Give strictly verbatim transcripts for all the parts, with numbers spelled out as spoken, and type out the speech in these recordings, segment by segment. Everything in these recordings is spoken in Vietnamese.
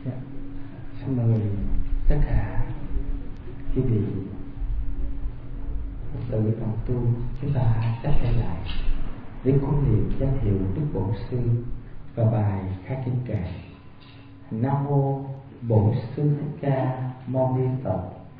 Xin mời tất cả quý vị Phật tử đồng tu, chúng ta chắp tay lại để cung niệm danh hiệu Đức Bổn Sư và bài khắc kinh kệ. Nam mô Bổn Sư Thích Ca Mâu Ni Phật.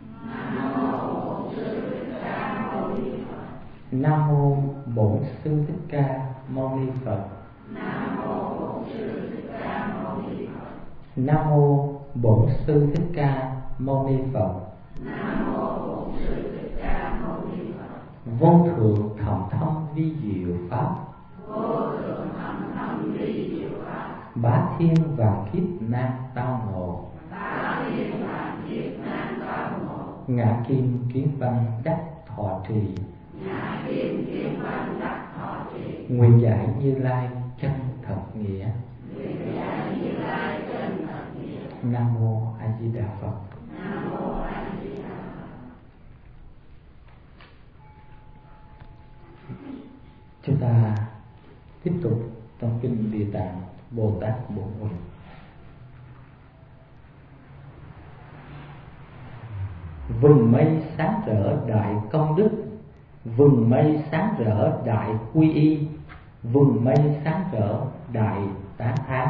Nam mô Bổn Sư Thích Ca Mâu Ni Phật. Nam mô Bổn Sư Thích Ca Mâu Ni Phật. Nam mô Bổn Sư Thích Ca Mâu Ni Phật. Nam mô Bổn Sư Thích Ca Mâu Ni Phật. Vô thượng thầm thâm vi diệu pháp. Vô thượng thầm thâm vi diệu pháp. Bá thiên vạn kiếp nan tao ngộ. Bá thiên vạn kiếp nan tao ngộ. Ngã kim kiến văn đắc thọ trì. Ngã kim kiến văn đắc thọ trì. Nguyện giải Như Lai chân thật nghĩa. Nguyện giải Như Lai chân thật nghĩa. Nam mô A Di Đà Phật. Nam mô A Di Đà Phật. Chúng ta tiếp tục trong kinh Địa Tạng Bồ Tát Bộ Nguyện. Vừng mây sáng rỡ đại công đức, vừng mây sáng rỡ đại quy y, vừng mây sáng rỡ đại tán thán.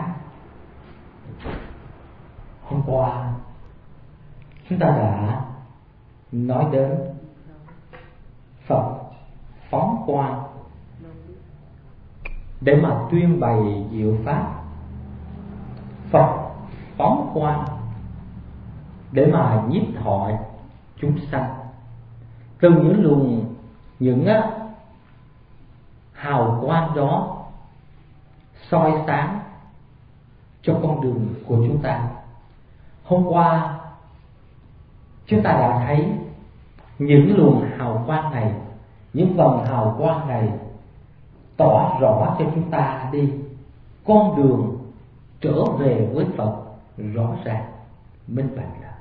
Hôm qua chúng ta đã nói đến Phật phóng quang để mà tuyên bày diệu pháp. Phật phóng quang để mà nhiếp thọ chúng sanh. Từ những luồng những á, hào quang đó soi sáng cho con đường của chúng ta. Hôm qua chúng ta đã thấy những luồng hào quang này, những vầng hào quang này tỏ rõ cho chúng ta đi con đường trở về với Phật rõ ràng minh bạch. Là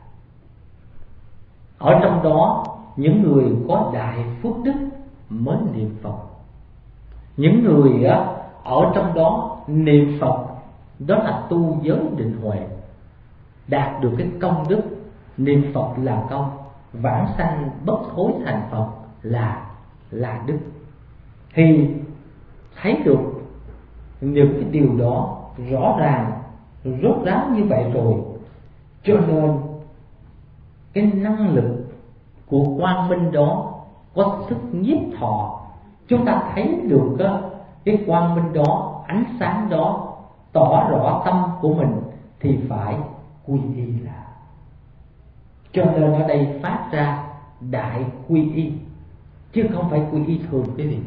ở trong đó những người có đại phước đức mới niệm Phật. Những người ở trong đó niệm Phật đó là tu giới định huệ, đạt được cái công đức niệm Phật là công, vãng sanh bất hối thành Phật là là đức. Thì thấy được những cái điều đó rõ ràng rốt ráo như vậy rồi, cho nên cái năng lực của quang minh đó có sức nhiếp thọ. Chúng ta thấy được cái quang minh đó, ánh sáng đó tỏ rõ tâm của mình thì phải quy y là. Cho nên ở đây phát ra đại quy y chứ không phải quy y thường quý vị.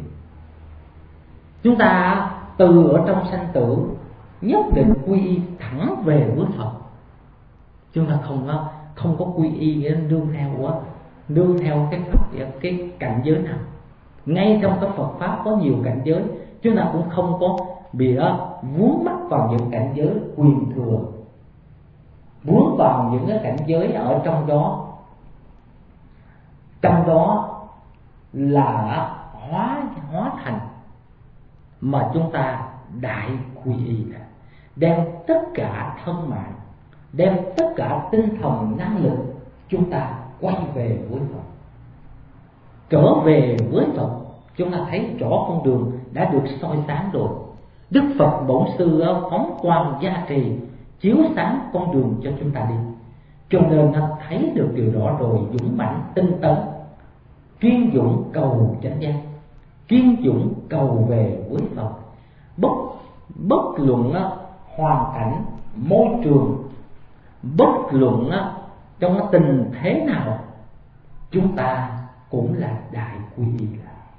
Chúng ta từ ở trong sanh tử nhất định quy y thẳng về với Phật. Chúng ta không không có quy y nghĩa nương theo quá, nương theo cái pháp cái cảnh giới nào. Ngay trong cái Phật pháp có nhiều cảnh giới, chúng ta cũng không có bị vướng mắc vào những cảnh giới quyền thừa, vướng vào những cái cảnh giới ở trong đó. Trong đó là hóa hóa thành, mà chúng ta đại quy y là đem tất cả thân mạng, đem tất cả tinh thần năng lực chúng ta quay về với Phật. Trở về với Phật, chúng ta thấy rõ con đường đã được soi sáng rồi. Đức Phật Bổn Sư phóng quang gia trì, chiếu sáng con đường cho chúng ta đi. Cho nên nó thấy được điều đó rồi, dũng mãnh tinh tấn, kiên dũng cầu chánh giác, kiên dũng cầu về với Phật. Bất bất luận hoàn cảnh, môi trường, bất luận trong tình thế nào, chúng ta cũng là đại quy y.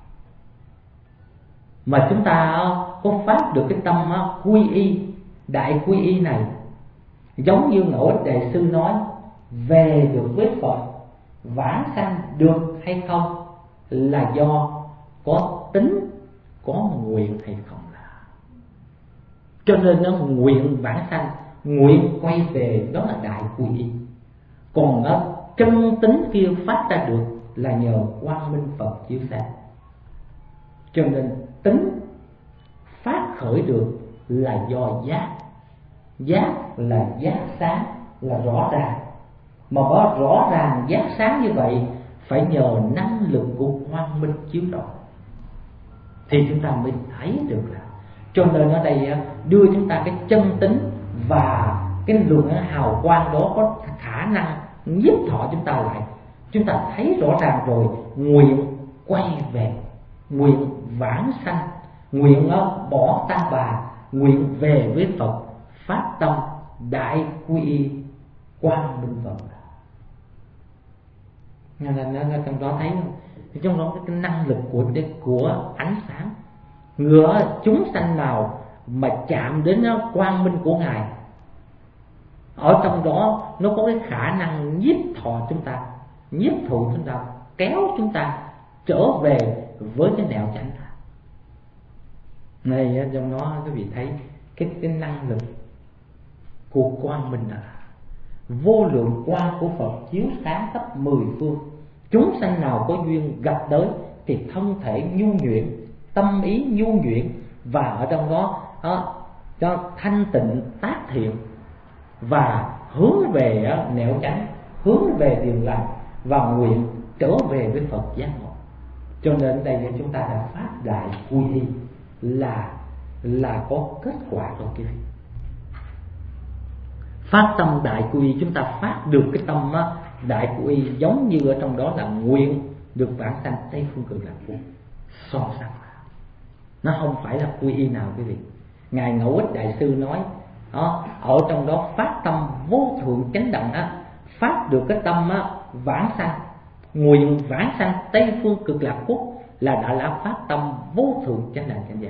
Mà chúng ta có phát được cái tâm quy y, đại quy y này, giống như Ngẫu Ích Đại Sư nói, về được với Phật, vãng sanh được hay không là do có tính, có nguyện hay không là. Cho nên nó nguyện vãng sanh, nguyện quay về, đó là đại quy y. Còn nó chân tính kia phát ra được là nhờ quang minh Phật chiếu sáng. Cho nên tính phát khởi được là do giác, Giác là giác sáng, là rõ ràng. Mà có rõ ràng giác sáng như vậy phải nhờ năng lực của quang minh chiếu rọi thì chúng ta mới thấy được là. Cho nên ở đây đưa chúng ta cái chân tính và cái luồng hào quang đó có khả năng nhiếp thọ chúng ta lại. Chúng ta thấy rõ ràng rồi, nguyện quay về, nguyện vãng sanh, nguyện bỏ ta bà, nguyện về với Phật, phát tâm đại quy y quang minh Phật. Nên nó trong đó thấy không? Trong đó cái năng lực của của ánh sáng, ngựa chúng sanh nào mà chạm đến quang minh của Ngài, ở trong đó nó có cái khả năng nhiếp thọ chúng ta, nhiếp thụ chúng ta, kéo chúng ta trở về với cái nẻo chánh. Này trong đó quý vị thấy cái cái năng lực của quang minh là vô lượng quang của Phật chiếu sáng khắp mười phương. Chúng sanh nào có duyên gặp tới thì thân thể nhu nhuyễn, tâm ý nhu nhuyễn, và ở trong đó, đó cho thanh tịnh tác thiện và hướng về nẻo chánh, hướng về điều lành và nguyện trở về với Phật giác ngộ. Cho nên đây chúng ta đã phát đại quy y là là có kết quả rồi quý vị. Phát tâm đại quy y, chúng ta phát được cái tâm đại quy y giống như ở trong đó là nguyện được vãng sanh Tây Phương Cực Lạc Quốc. So sánh nó không phải là quy y nào quý vị. Ngài Ngẫu Ích Đại Sư nói đó, ở trong đó phát tâm vô thượng chánh đẳng á, phát được cái tâm á, vãng sanh, nguyện vãng sanh Tây Phương Cực Lạc Quốc là đã là phát tâm vô thượng chánh đẳng chánh giác,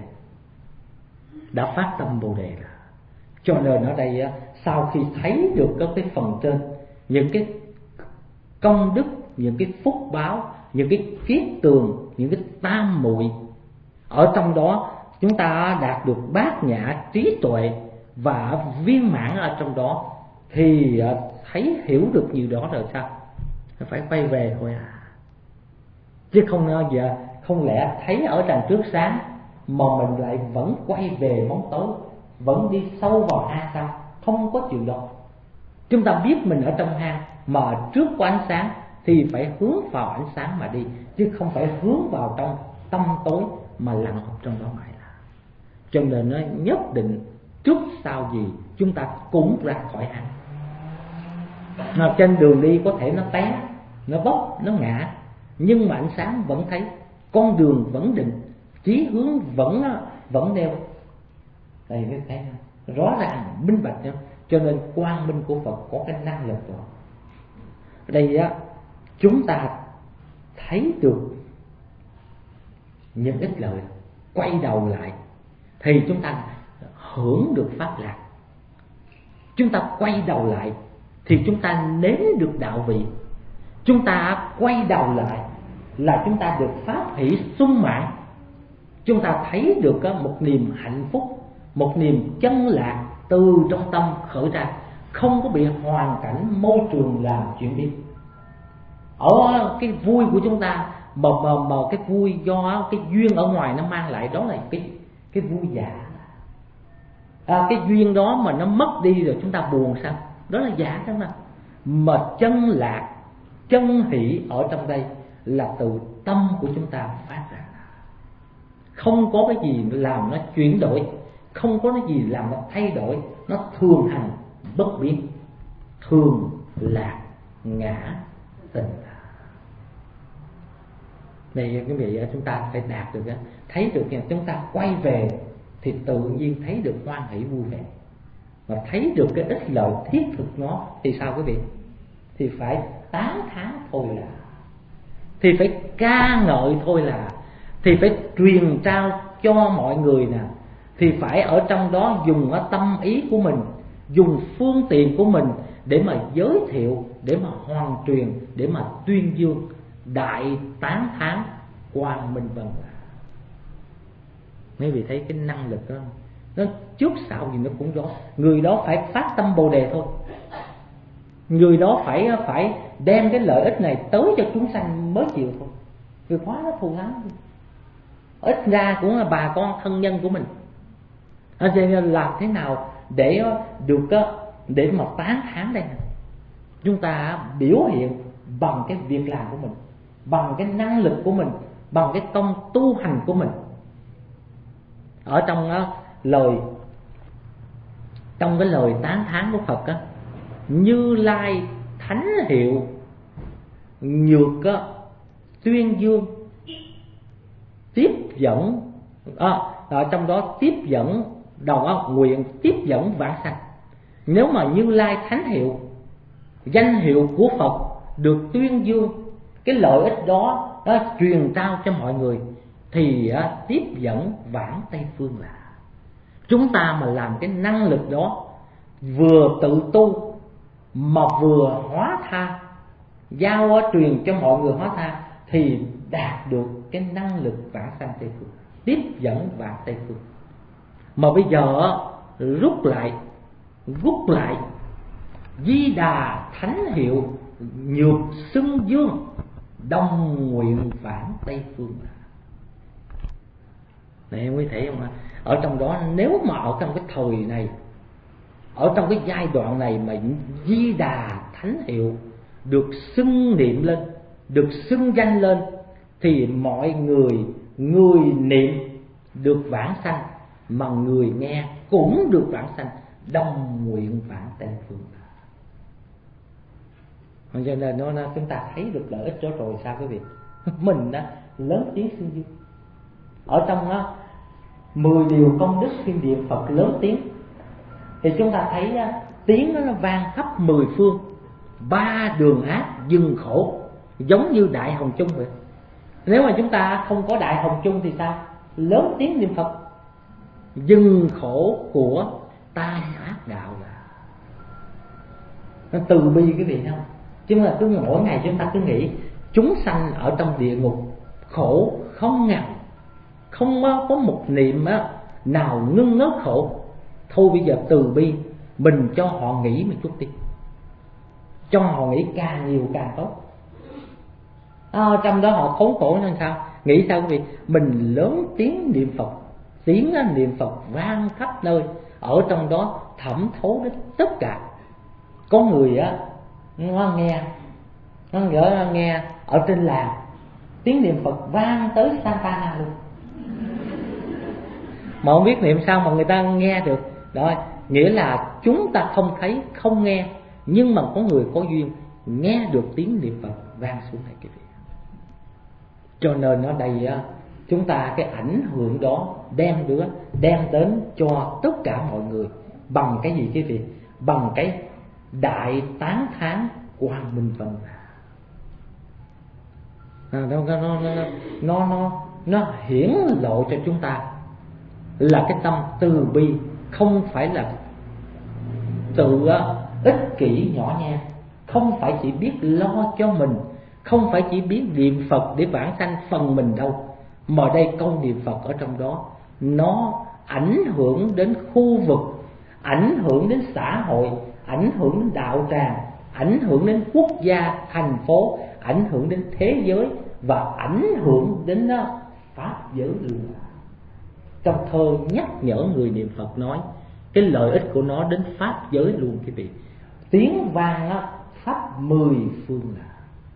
đã phát tâm Bồ Đề rồi. Cho nên ở đây á, sau khi thấy được các cái phần trên, những cái công đức, những cái phúc báo, những cái kiết tường, những cái tam muội, ở trong đó chúng ta đạt được bát nhã trí tuệ và viên mãn ở trong đó, thì thấy hiểu được nhiều đó rồi sao? Phải quay về thôi à. Chứ không giờ không lẽ thấy ở đằng trước sáng mà mình lại vẫn quay về bóng tối, vẫn đi sâu vào hang sao? Không có chuyện đó. Chúng ta biết mình ở trong hang mà trước có ánh sáng thì phải hướng vào ánh sáng mà đi, chứ không phải hướng vào trong tâm tối mà lặn ở trong đó mãi là. Cho nên nó nhất định trước sau gì chúng ta cũng ra khỏi hang. Mà trên đường đi có thể nó té, nó bốc, nó ngã, nhưng mà ánh sáng vẫn thấy, con đường vẫn định, chí hướng vẫn vẫn nêu. Đây mới thấy rõ ràng minh bạch nhau. Cho nên quang minh của Phật có cái năng lực đó. Ở đây á, chúng ta thấy được những ích lợi, quay đầu lại thì chúng ta hưởng được pháp lạc. Chúng ta quay đầu lại thì chúng ta nếm được đạo vị. Chúng ta quay đầu lại là chúng ta được pháp hỷ sung mãn. Chúng ta thấy được một niềm hạnh phúc, một niềm chân lạc từ trong tâm khởi ra, không có bị hoàn cảnh môi trường làm chuyển biến. Ở cái vui của chúng ta mà, mà, mà cái vui do cái duyên ở ngoài nó mang lại, đó là cái cái vui giả. À, cái duyên đó mà nó mất đi rồi chúng ta buồn sao? Đó là giả đó mà. Mà chân lạc, chân hỷ ở trong đây là từ tâm của chúng ta phát ra. Không có cái gì làm nó chuyển đổi, không có cái gì làm nó thay đổi, nó thường hằng bất biến, thường lạc ngã tình. Này quý vị, chúng ta phải đạt được, thấy được nha, chúng ta quay về thì tự nhiên thấy được hoan hỷ vui vẻ, mà thấy được cái ích lợi thiết thực nó thì sao quý vị? Thì phải tán thán thôi là, thì phải ca ngợi thôi là, thì phải truyền trao cho mọi người nè, thì phải ở trong đó dùng ở tâm ý của mình, dùng phương tiện của mình để mà giới thiệu, để mà hoàn truyền, để mà tuyên dương, đại tán thán quang minh vân. Mấy vị thấy cái năng lực đó, nó trước sau gì nó cũng rõ. Người đó phải phát tâm Bồ Đề thôi, người đó phải phải đem cái lợi ích này tới cho chúng sanh mới chịu thôi. Vì quá nó thù lắm, ít ra cũng là bà con thân nhân của mình. Cho nên làm thế nào để được để mà tán thán đây. Chúng ta biểu hiện bằng cái việc làm của mình, bằng cái năng lực của mình, bằng cái công tu hành của mình. Ở trong uh, lời trong cái lời tán thán của Phật á, Như Lai thánh hiệu nhược á, tuyên dương tiếp dẫn à, ở trong đó tiếp dẫn đầu óc nguyện tiếp dẫn vãng sanh. Nếu mà Như Lai thánh hiệu, danh hiệu của Phật được tuyên dương, cái lợi ích đó nó truyền trao cho mọi người thì à, tiếp dẫn vãng Tây Phương là chúng ta mà làm cái năng lực đó, vừa tự tu mà vừa hóa tha, giao truyền cho mọi người hóa tha, thì đạt được cái năng lực vãng sanh Tây Phương, tiếp dẫn vãng Tây Phương. Mà bây giờ rút lại rút lại Di Đà thánh hiệu nhược xưng dương, đồng nguyện vãng Tây Phương. Này em quý thấy không ạ? Ở trong đó, nếu mà ở trong cái thời này, ở trong cái giai đoạn này mà Di Đà thánh hiệu được xưng niệm lên, được xưng danh lên, thì mọi người người niệm được vãng sanh, mà người nghe cũng được vãng sanh, đồng nguyện vãng Tây Phương. Cho nên nó, nó chúng ta thấy được lợi ích đó rồi sao quý vị? Mình đã lớn tiếng xưng dương. Ở trong đó, mười điều công đức khi niệm Phật lớn tiếng, thì chúng ta thấy tiếng nó vang khắp mười phương, ba đường ác dừng khổ, giống như Đại Hồng Chung vậy. Nếu mà chúng ta không có Đại Hồng Chung thì sao? Lớn tiếng niệm Phật dừng khổ của tai ác đạo là nó từ bi quý vị không? Chứ là cứ mỗi ngày chúng ta cứ nghĩ chúng sanh ở trong địa ngục khổ không ngừng, không có một niệm nào ngưng ngớt khổ. Thôi bây giờ từ bi mình cho họ nghĩ một chút đi, cho họ nghĩ càng nhiều càng tốt. À, trong đó họ khốn khổ nên sao? Nghĩ sao quý vị? Mình lớn tiếng niệm Phật, tiếng niệm Phật vang khắp nơi, ở trong đó thẩm thấu đến tất cả. Có người á nó nghe nó gỡ nghe ở trên làng tiếng niệm Phật vang tới Santana luôn, mà không biết niệm sao mà người ta nghe được. Đó nghĩa là chúng ta không thấy không nghe, nhưng mà có người có duyên nghe được tiếng niệm Phật vang xuống này quý vị. Cho nên ở đây á, chúng ta cái ảnh hưởng đó đem đứa đem đến cho tất cả mọi người bằng cái gì quý vị? Bằng cái đại tán thán Quang Minh Vân. À, nó, nó, nó, nó, nó, nó hiển lộ cho chúng ta là cái tâm từ bi, không phải là tự ích kỷ nhỏ nhen, không phải chỉ biết lo cho mình, không phải chỉ biết niệm Phật để vãng sanh phần mình đâu, mà đây câu niệm Phật ở trong đó nó ảnh hưởng đến khu vực, ảnh hưởng đến xã hội, ảnh hưởng đến đạo tràng, ảnh hưởng đến quốc gia, thành phố, ảnh hưởng đến thế giới, và ảnh hưởng đến pháp giới luôn. Trong thơ nhắc nhở người niệm Phật nói cái lợi ích của nó đến pháp giới luôn quý vị. Tiếng vang á, khắp mười phương là.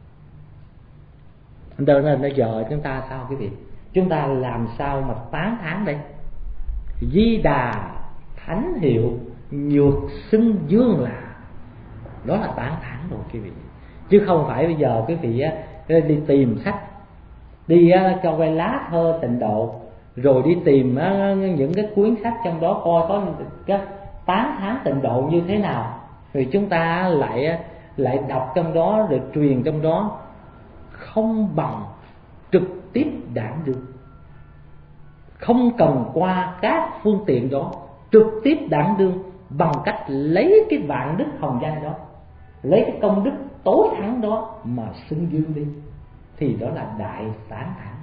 Cho nên bây giờ chúng ta sao quý vị? Chúng ta làm sao mà tán thán đây? Di Đà thánh hiệu nhược xưng dương là, đó là tán thán rồi quý vị. Chứ không phải bây giờ quý vị á, đi tìm sách, đi á, cho cái lá thơ tịnh độ, rồi đi tìm á, những cái cuốn sách trong đó coi có cái tán thán tịnh độ như thế nào, rồi chúng ta lại lại đọc trong đó, rồi truyền trong đó, không bằng trực tiếp đản đương. Không cần qua các phương tiện đó, trực tiếp đản đương bằng cách lấy cái vạn đức hồng danh đó, lấy cái công đức tối thắng đó mà xưng dương đi, thì đó là đại tán thán.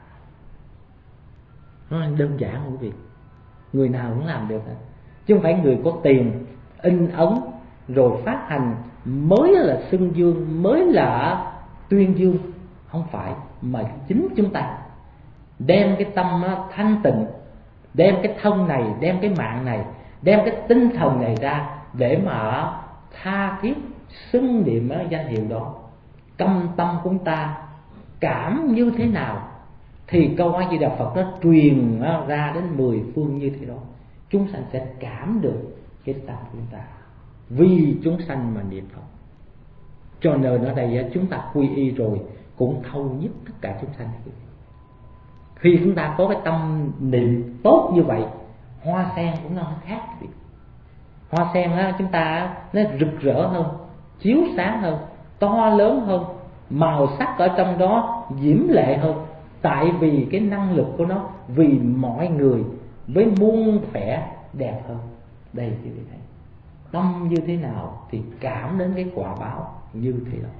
Nó đơn giản không quý vị? Người nào cũng làm được, chứ không phải người có tiền in ấn rồi phát hành mới là xưng dương, mới là tuyên dương. Không phải, mà chính chúng ta đem cái tâm thanh tịnh, đem cái thân này, đem cái mạng này đem cái tinh thần này ra để mà tha thiết xưng niệm danh hiệu đó. Tâm tâm của chúng ta cảm như thế nào thì câu A Di Đà Phật nó truyền ra đến mười phương như thế đó. Chúng sanh sẽ cảm được cái tâm của chúng ta, vì chúng sanh mà niệm Phật. Cho nên ở đây chúng ta quy y rồi cũng thâu nhiếp tất cả chúng sanh. Khi chúng ta có cái tâm niệm tốt như vậy, hoa sen cũng nó khác. Hoa sen đó, chúng ta nó rực rỡ hơn, chiếu sáng hơn, to lớn hơn, màu sắc ở trong đó diễm lệ hơn. Tại vì cái năng lực của nó vì mọi người với muôn vẻ đẹp hơn. Đây quý vị thấy, tâm như thế nào thì cảm đến cái quả báo như thế đó.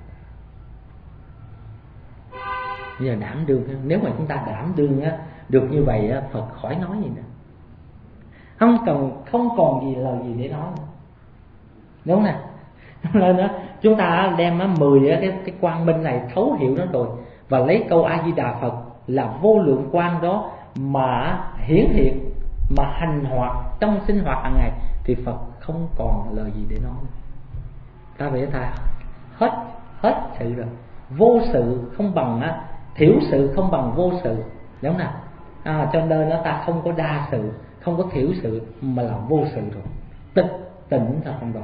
Bây giờ đảm đương, nếu mà chúng ta đảm đương á, được như vậy á, Phật khỏi nói gì nữa, không cần không còn gì lời gì để nói nữa. Đúng nè. Nên đó chúng ta đem á, mười á, cái, cái quang minh này thấu hiểu nó rồi, và lấy câu A Di Đà Phật là vô lượng quang đó mà hiển hiện, mà hành hoạt trong sinh hoạt hàng ngày, thì Phật không còn lời gì để nói nữa. Ta vậy ta hết hết sự rồi. Vô sự không bằng á, thiểu sự không bằng vô sự, đúng không nào? À, cho nên nó ta không có đa sự, không có thiểu sự, mà là vô sự rồi, tịch tỉnh ở trong đó.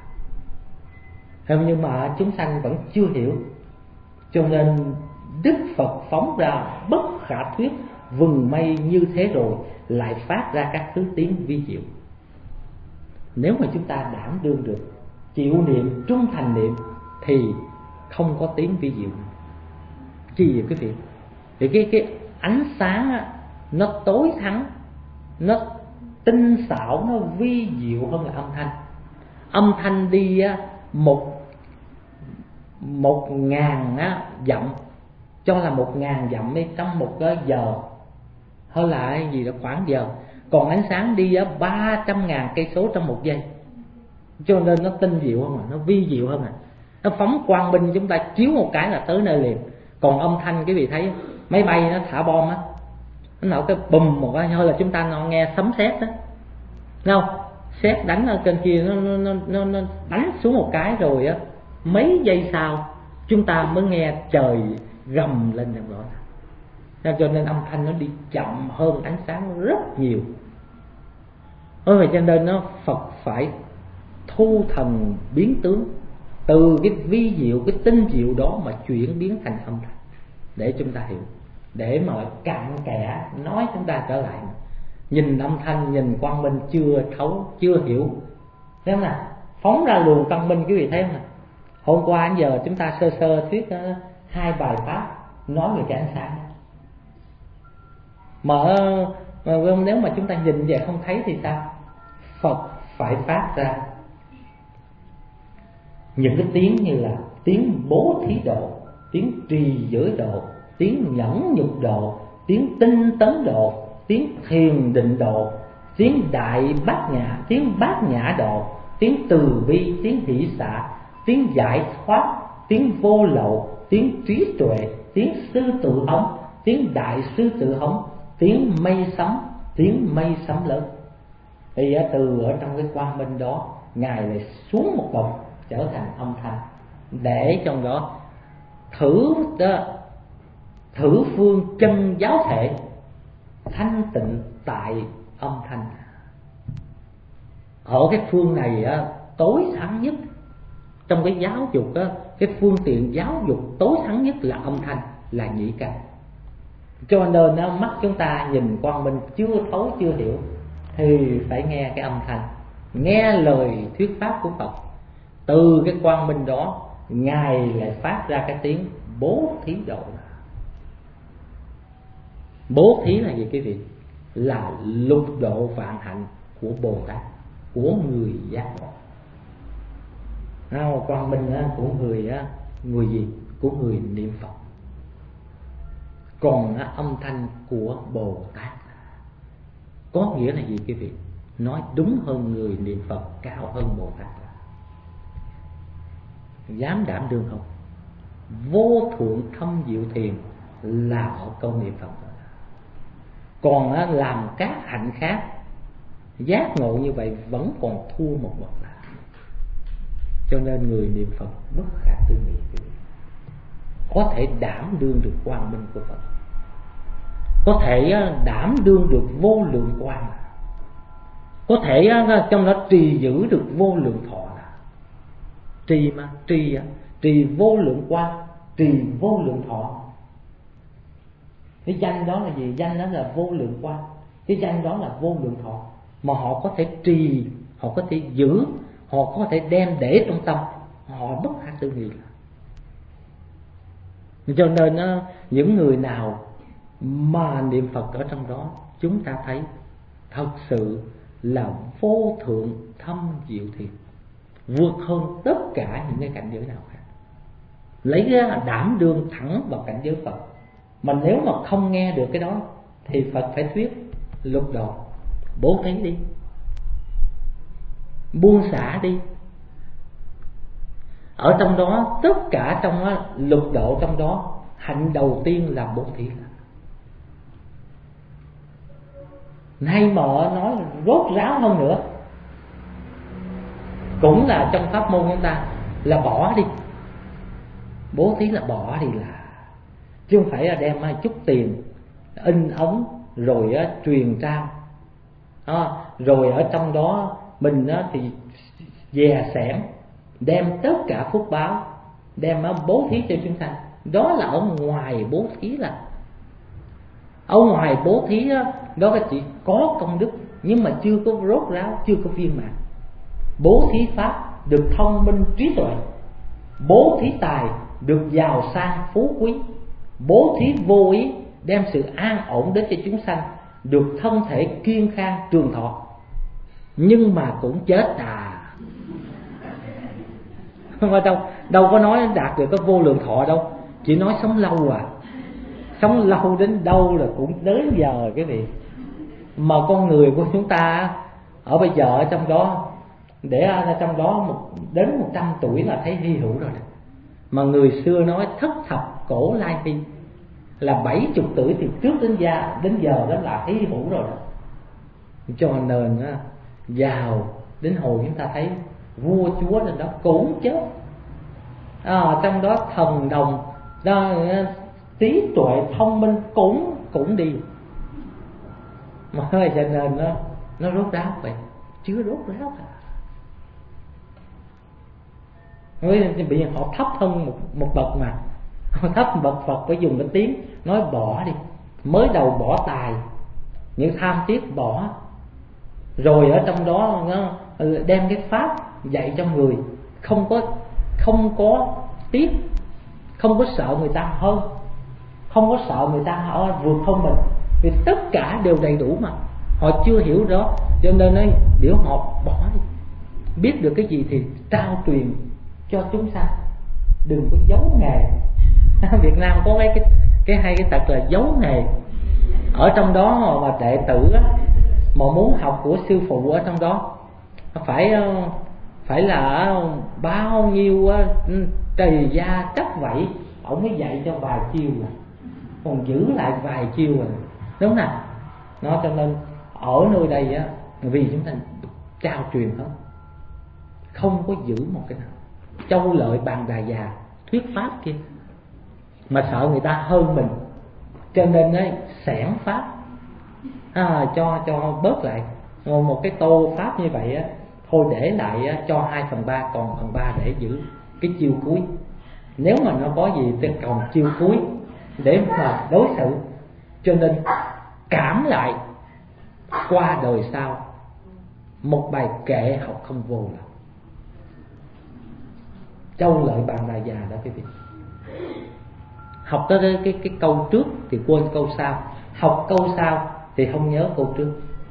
Nhưng mà chúng sanh vẫn chưa hiểu, cho nên Đức Phật phóng ra bất khả thuyết vừng mây như thế rồi lại phát ra các thứ tiếng vi diệu. Nếu mà chúng ta đảm đương được, chịu niệm, trung thành niệm, thì không có tiếng vi diệu. Chi vậy quý vị? Thì cái, cái ánh sáng á, nó tối thắng, nó tinh xảo, nó vi diệu hơn là âm thanh. Âm thanh đi á, một một ngàn á, dặm, cho là một ngàn dặm đi trong một cái giờ, hơn là cái gì đó khoảng giờ. Còn ánh sáng đi á ba trăm ngàn cây số trong một giây, cho nên nó tinh diệu hơn, nó vi diệu hơn. À, nó phóng quang minh, chúng ta chiếu một cái là tới nơi liền. Còn âm thanh quý vị thấy máy bay nó thả bom á, nó nổ cái bùm một cái, hơi là chúng ta nó nghe sấm sét đó, thấy không? Sét đánh ở trên kia, nó nó nó nó đánh xuống một cái rồi á, mấy giây sau chúng ta mới nghe trời gầm lên trong đó. Cho nên âm thanh nó đi chậm hơn ánh sáng rất nhiều. Bởi vậy cho nên nó Phật phải thu thần biến tướng, từ cái vi diệu, cái tinh diệu đó mà chuyển biến thành âm thanh để chúng ta hiểu, để mà cặn kẽ nói chúng ta trở lại. Nhìn âm thanh, nhìn quang minh chưa thấu, chưa hiểu, thấy không nào? Phóng ra luồng quang minh, quý vị thấy không nào? Hôm qua đến giờ chúng ta sơ sơ thuyết uh, hai bài pháp nói về cái ánh sáng. Mà, mà nếu mà chúng ta nhìn vậy không thấy thì sao? Phật phải phát ra những cái tiếng như là tiếng bố thí độ, tiếng trì giới độ, tiếng nhẫn nhục độ, tiếng tinh tấn độ, tiếng thiền định độ, tiếng đại bát nhã, tiếng bát nhã độ, tiếng từ bi, tiếng hỷ xả, tiếng giải thoát, tiếng vô lậu, tiếng trí tuệ, tiếng sư tự hống, tiếng đại sư tự hống, tiếng mây sấm, tiếng mây sấm lớn. Thì từ ở trong cái quang minh đó, Ngài lại xuống một bậc trở thành âm thanh, để trong đó thử đó, thử phương chân giáo thể thanh tịnh tại âm thanh. Ở cái phương này á, tối sáng nhất trong cái giáo dục á, cái phương tiện giáo dục tối sáng nhất là âm thanh, là nhĩ căn. Cho nên á, mắt chúng ta nhìn quang minh chưa thấu, chưa hiểu, thì phải nghe cái âm thanh, nghe lời thuyết pháp của Phật. Từ cái quang minh đó, Ngài lại phát ra cái tiếng bố thí độ. Bố thí là gì quý vị? Là lục độ vạn hạnh của Bồ Tát, của người giác ngộ. À, quang minh á, của người á, người gì? Của người niệm Phật. Còn á, âm thanh của Bồ Tát có nghĩa là gì quý vị? Nói đúng hơn người niệm Phật, cao hơn Bồ Tát. Dám đảm đương không? Vô thượng thâm diệu thiền là ở câu niệm Phật. Còn á, làm các hạnh khác giác ngộ như vậy vẫn còn thua một bậc là. Cho nên người niệm Phật bất khả tư nghị, có thể đảm đương được quang minh của Phật, có thể đảm đương được vô lượng quang, có thể trong đó trì giữ được vô lượng thọ. Trì mà trì trì vô lượng quang, trì vô lượng thọ. Cái danh đó là gì? Danh đó là vô lượng quang, cái danh đó là vô lượng thọ. Mà họ có thể trì, họ có thể giữ, họ có thể đem để trong tâm, họ bất khả tư nghị. Cho nên những người nào mà niệm Phật ở trong đó, chúng ta thấy thật sự là vô thượng thâm diệu thiền, vượt hơn tất cả những cái cảnh giới nào khác. Lấy ra đảm đương thẳng vào cảnh giới Phật. Mà nếu mà không nghe được cái đó thì Phật phải thuyết lục độ, bố thí đi, buông xả đi. Ở trong đó, tất cả trong đó, lục độ trong đó, hạnh đầu tiên là bố thí. Hay mở nói rốt ráo hơn nữa, cũng là trong pháp môn chúng ta, là bỏ đi. Bố thí là bỏ đi, là chứ không phải là đem chút tiền in ống rồi á, truyền trao à, rồi ở trong đó mình á, thì dè sẻn đem tất cả phúc báo đem á, bố thí cho chúng sanh. Đó là ở ngoài bố thí. Là ở ngoài bố thí á, đó là chỉ có công đức nhưng mà chưa có rốt ráo, chưa có viên mãn. Bố thí pháp được thông minh trí tuệ, bố thí tài được giàu sang phú quý, bố thí vô ý đem sự an ổn đến cho chúng sanh, được thân thể kiên khang trường thọ. Nhưng mà cũng chết à. Không phải đâu, đâu có nói đạt được cái vô lượng thọ đâu, chỉ nói sống lâu à. Sống lâu đến đâu là cũng đến giờ cái vị. Mà con người của chúng ta ở bây giờ ở trong đó, để ở trong đó một, đến một trăm tuổi là thấy hy hữu rồi. Mà người xưa nói thất thập cổ lai hy, là bảy chục tuổi thì trước đến gia đến giờ đó là hy hữu rồi đó. Cho nên á, giàu đến hồi chúng ta thấy vua chúa lên đó cũng chết à, trong đó thần đồng đó, trí tuệ thông minh cũng cũng đi. Mà cho nên nó nó rốt ráo vậy, chưa rốt ráo cả. Bây giờ họ thấp hơn một, một bậc mà họ thấp một bậc. Phật phải dùng cái tiếng nói bỏ đi. Mới đầu bỏ tài, những tham tiếc bỏ, rồi ở trong đó nó đem cái pháp dạy cho người, không có không có tiếc, không có sợ người ta hơn, không có sợ người ta vượt hơn mình, vì tất cả đều đầy đủ mà họ chưa hiểu đó. Cho nên nói biểu họ bỏ đi, biết được cái gì thì trao truyền cho chúng sanh, đừng có giấu nghề. Việt Nam có cái cái cái hay cái tật là giấu nghề. Ở trong đó mà đệ tử á, mà muốn học của sư phụ ở trong đó phải phải là bao nhiêu trầy da trắc vảy ổng mới dạy cho vài chiêu rồi, còn giữ lại vài chiêu rồi, đúng không nào? Nó cho nên ở nơi đây á, vì chúng ta trao truyền hết, không có giữ một cái nào. Châu Lợi Bàn Đà Già thuyết pháp kia mà sợ người ta hơn mình, cho nên ấy xẻn pháp à, cho cho bớt lại một cái tô pháp như vậy á, thôi để lại á, cho hai phần ba, còn phần ba để giữ cái chiêu cuối. Nếu mà nó có gì thì còn chiêu cuối để mà đối xử. Cho nên cảm lại qua đời sau một bài kệ học không vô là Châu Lợi Bàn Đà Già đó quý vị. Học tới cái, cái, cái câu trước thì quên câu sau, học câu sau thì không nhớ câu trước.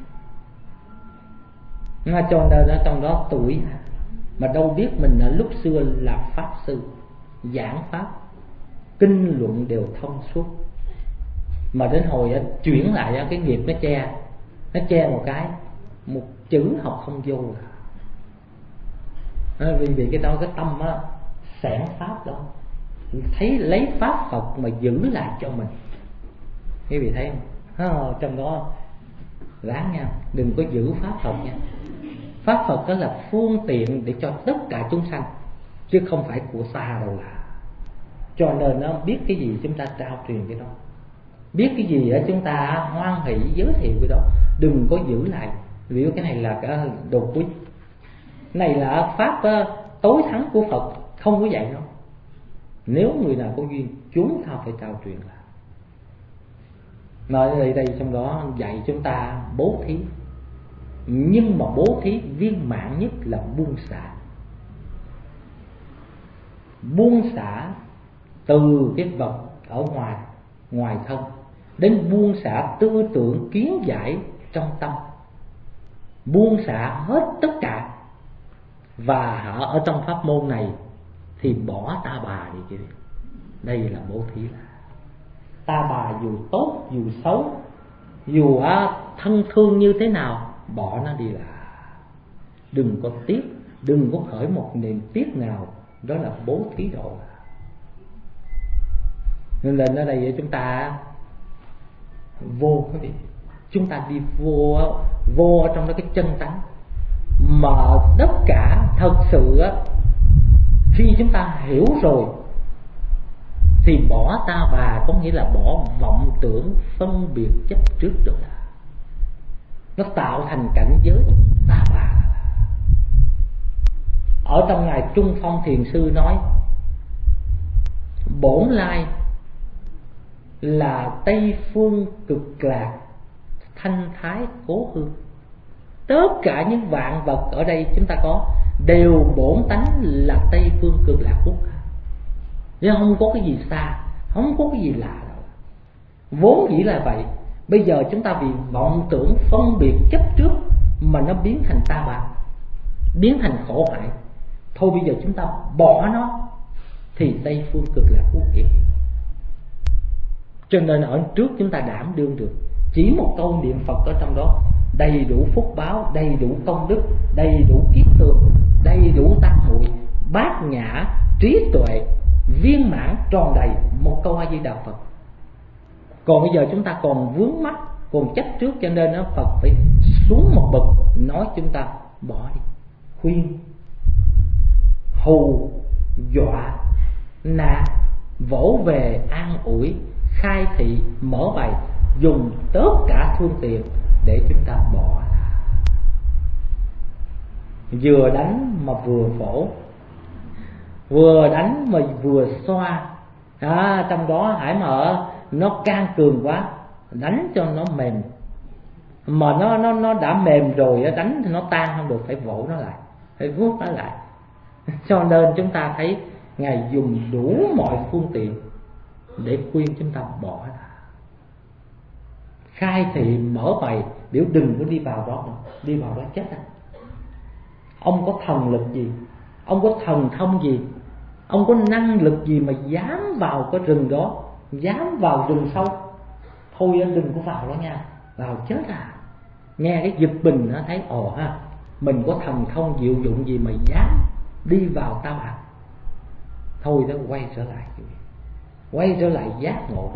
Mà cho nên ở trong đó tuổi mà đâu biết mình ở lúc xưa là pháp sư, giảng pháp, kinh luận đều thông suốt, mà đến hồi á, chuyển lại cái nghiệp nó che, nó che một cái, một chữ học không vô là vì vì cái đó cái tâm á, xẻn pháp đó, thấy lấy pháp Phật mà giữ lại cho mình. Quý vị thấy không? À, trong đó ráng nha, đừng có giữ pháp Phật nha. Pháp Phật đó là phương tiện để cho tất cả chúng sanh, chứ không phải của ta đâu là. Cho nên nó biết cái gì chúng ta trao truyền cái đó, biết cái gì ở chúng ta hoan hỷ giới thiệu cái đó, đừng có giữ lại. Vì cái này là cái đồ quý, này là pháp tối thắng của Phật, không có dạy đâu. Nếu người nào có duyên, chúng ta phải trao truyền lại. Nói đây đây trong đó dạy chúng ta bố thí, nhưng mà bố thí viên mãn nhất là buông xả. Buông xả từ cái vật ở ngoài ngoài thân đến buông xả tư tưởng kiến giải trong tâm, buông xả hết tất cả. Và ở trong pháp môn này thì bỏ ta bà đi kia. Đây là bố thí. Là ta bà dù tốt dù xấu, dù thân thương như thế nào, bỏ nó đi. Là đừng có tiếc, đừng có khởi một niềm tiếc nào. Đó là bố thí độ. Nên lên ở đây chúng ta vô cái gì, chúng ta đi vô vô ở trong đó cái chân tánh, mà tất cả thật sự khi chúng ta hiểu rồi thì bỏ ta bà, có nghĩa là bỏ vọng tưởng phân biệt chấp trước được. Nó tạo thành cảnh giới ta bà. Ở trong ngài Trung Phong Thiền Sư nói, bổn lai là Tây Phương Cực Lạc, thanh thái cố hương. Tất cả những vạn vật ở đây chúng ta có đều bổn tánh là Tây Phương Cực Lạc Quốc, nhưng không có cái gì xa, không có cái gì lạ đâu. Vốn dĩ là vậy. Bây giờ chúng ta vì vọng tưởng phân biệt chấp trước mà nó biến thành ta bà, biến thành khổ hại. Thôi bây giờ chúng ta bỏ nó thì Tây Phương Cực Lạc Quốc hiện. Cho nên ở trước chúng ta đảm đương được, chỉ một câu niệm Phật ở trong đó đầy đủ phúc báo, đầy đủ công đức, đầy đủ kiết tường, đầy đủ tam muội, bát nhã, trí tuệ, viên mãn tròn đầy. Một câu A Di Đà Phật. Còn bây giờ chúng ta còn vướng mắc, còn chấp trước, cho nên đó Phật phải xuống một bậc nói chúng ta bỏ đi, khuyên, hù, dọa, nạt, vỗ về, an ủi, khai thị, mở bày, dùng tất cả phương tiện để chúng ta bỏ. Vừa đánh mà vừa phổ, vừa đánh mà vừa xoa. À, trong đó hãy mở nó can cường quá, đánh cho nó mềm. Mà nó nó nó đã mềm rồi, đánh thì nó tan không được, phải vỗ nó lại, phải vuốt nó lại. Cho nên chúng ta thấy Ngài dùng đủ mọi phương tiện để khuyên chúng ta bỏ ra, khai thị, mở bày, biểu đừng có đi vào đó nữa. Đi vào đó chết à. Ông có thần lực gì, ông có thần thông gì, ông có năng lực gì mà dám vào cái rừng đó, dám vào rừng sâu. Thôi đừng có vào đó nha, vào chết à. Nghe cái giật mình nó thấy ồ ha, mình có thần thông diệu dụng gì mà dám đi vào ta bà. Thôi nó quay trở lại, quay trở lại giác ngộ.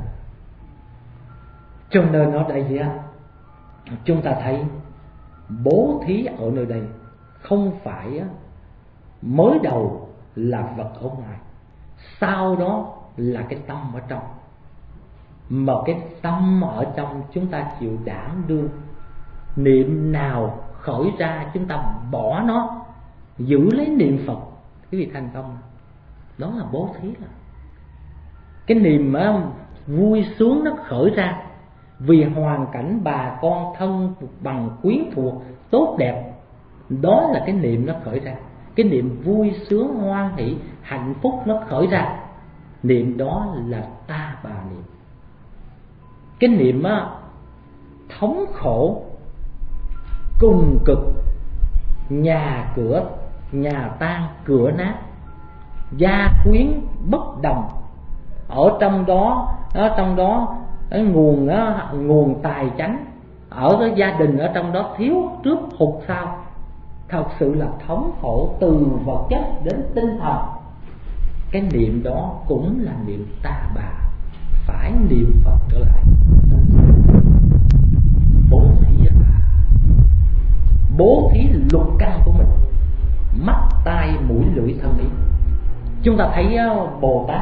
Cho nên ở đây chúng ta thấy bố thí ở nơi đây không phải mới đầu là vật ở ngoài, sau đó là cái tâm ở trong. Mà cái tâm ở trong chúng ta chịu đảm đương, niệm nào khởi ra chúng ta bỏ nó, giữ lấy niệm Phật, cái gì thành công. Đó là bố thí. Là cái niềm vui sướng nó khởi ra vì hoàn cảnh bà con thân bằng quyến thuộc tốt đẹp. Đó là cái niệm nó khởi ra, cái niệm vui sướng hoan hỷ hạnh phúc nó khởi ra. Niệm đó là ta bà niệm. Cái niệm á, thống khổ cùng cực, nhà cửa nhà tan cửa nát, gia quyến bất đồng. Ở trong đó, ở trong đó cái nguồn đó, nguồn tài chánh ở cái gia đình ở trong đó thiếu trước hụt sau, thật sự là thống khổ từ vật chất đến tinh thần. Cái niệm đó cũng là niệm ta bà, phải niệm Phật trở lại. bố thí đó. Bố thí lục căn của mình: mắt, tai, mũi, lưỡi, thân, ý. Chúng ta thấy Bồ Tát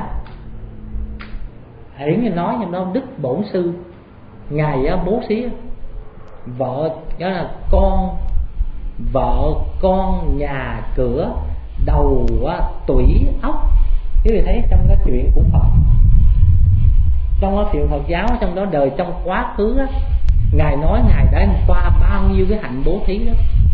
hiển như nói như đó, Đức Bổn Sư ngài bố thí vợ, đó là con, vợ, con, nhà, cửa, đầu, tủy, óc. Quý vị thấy trong cái chuyện của Phật, trong cái chuyện Phật giáo, trong đó đời trong quá khứ á, ngài nói ngài đã qua bao nhiêu cái hạnh bố thí đó.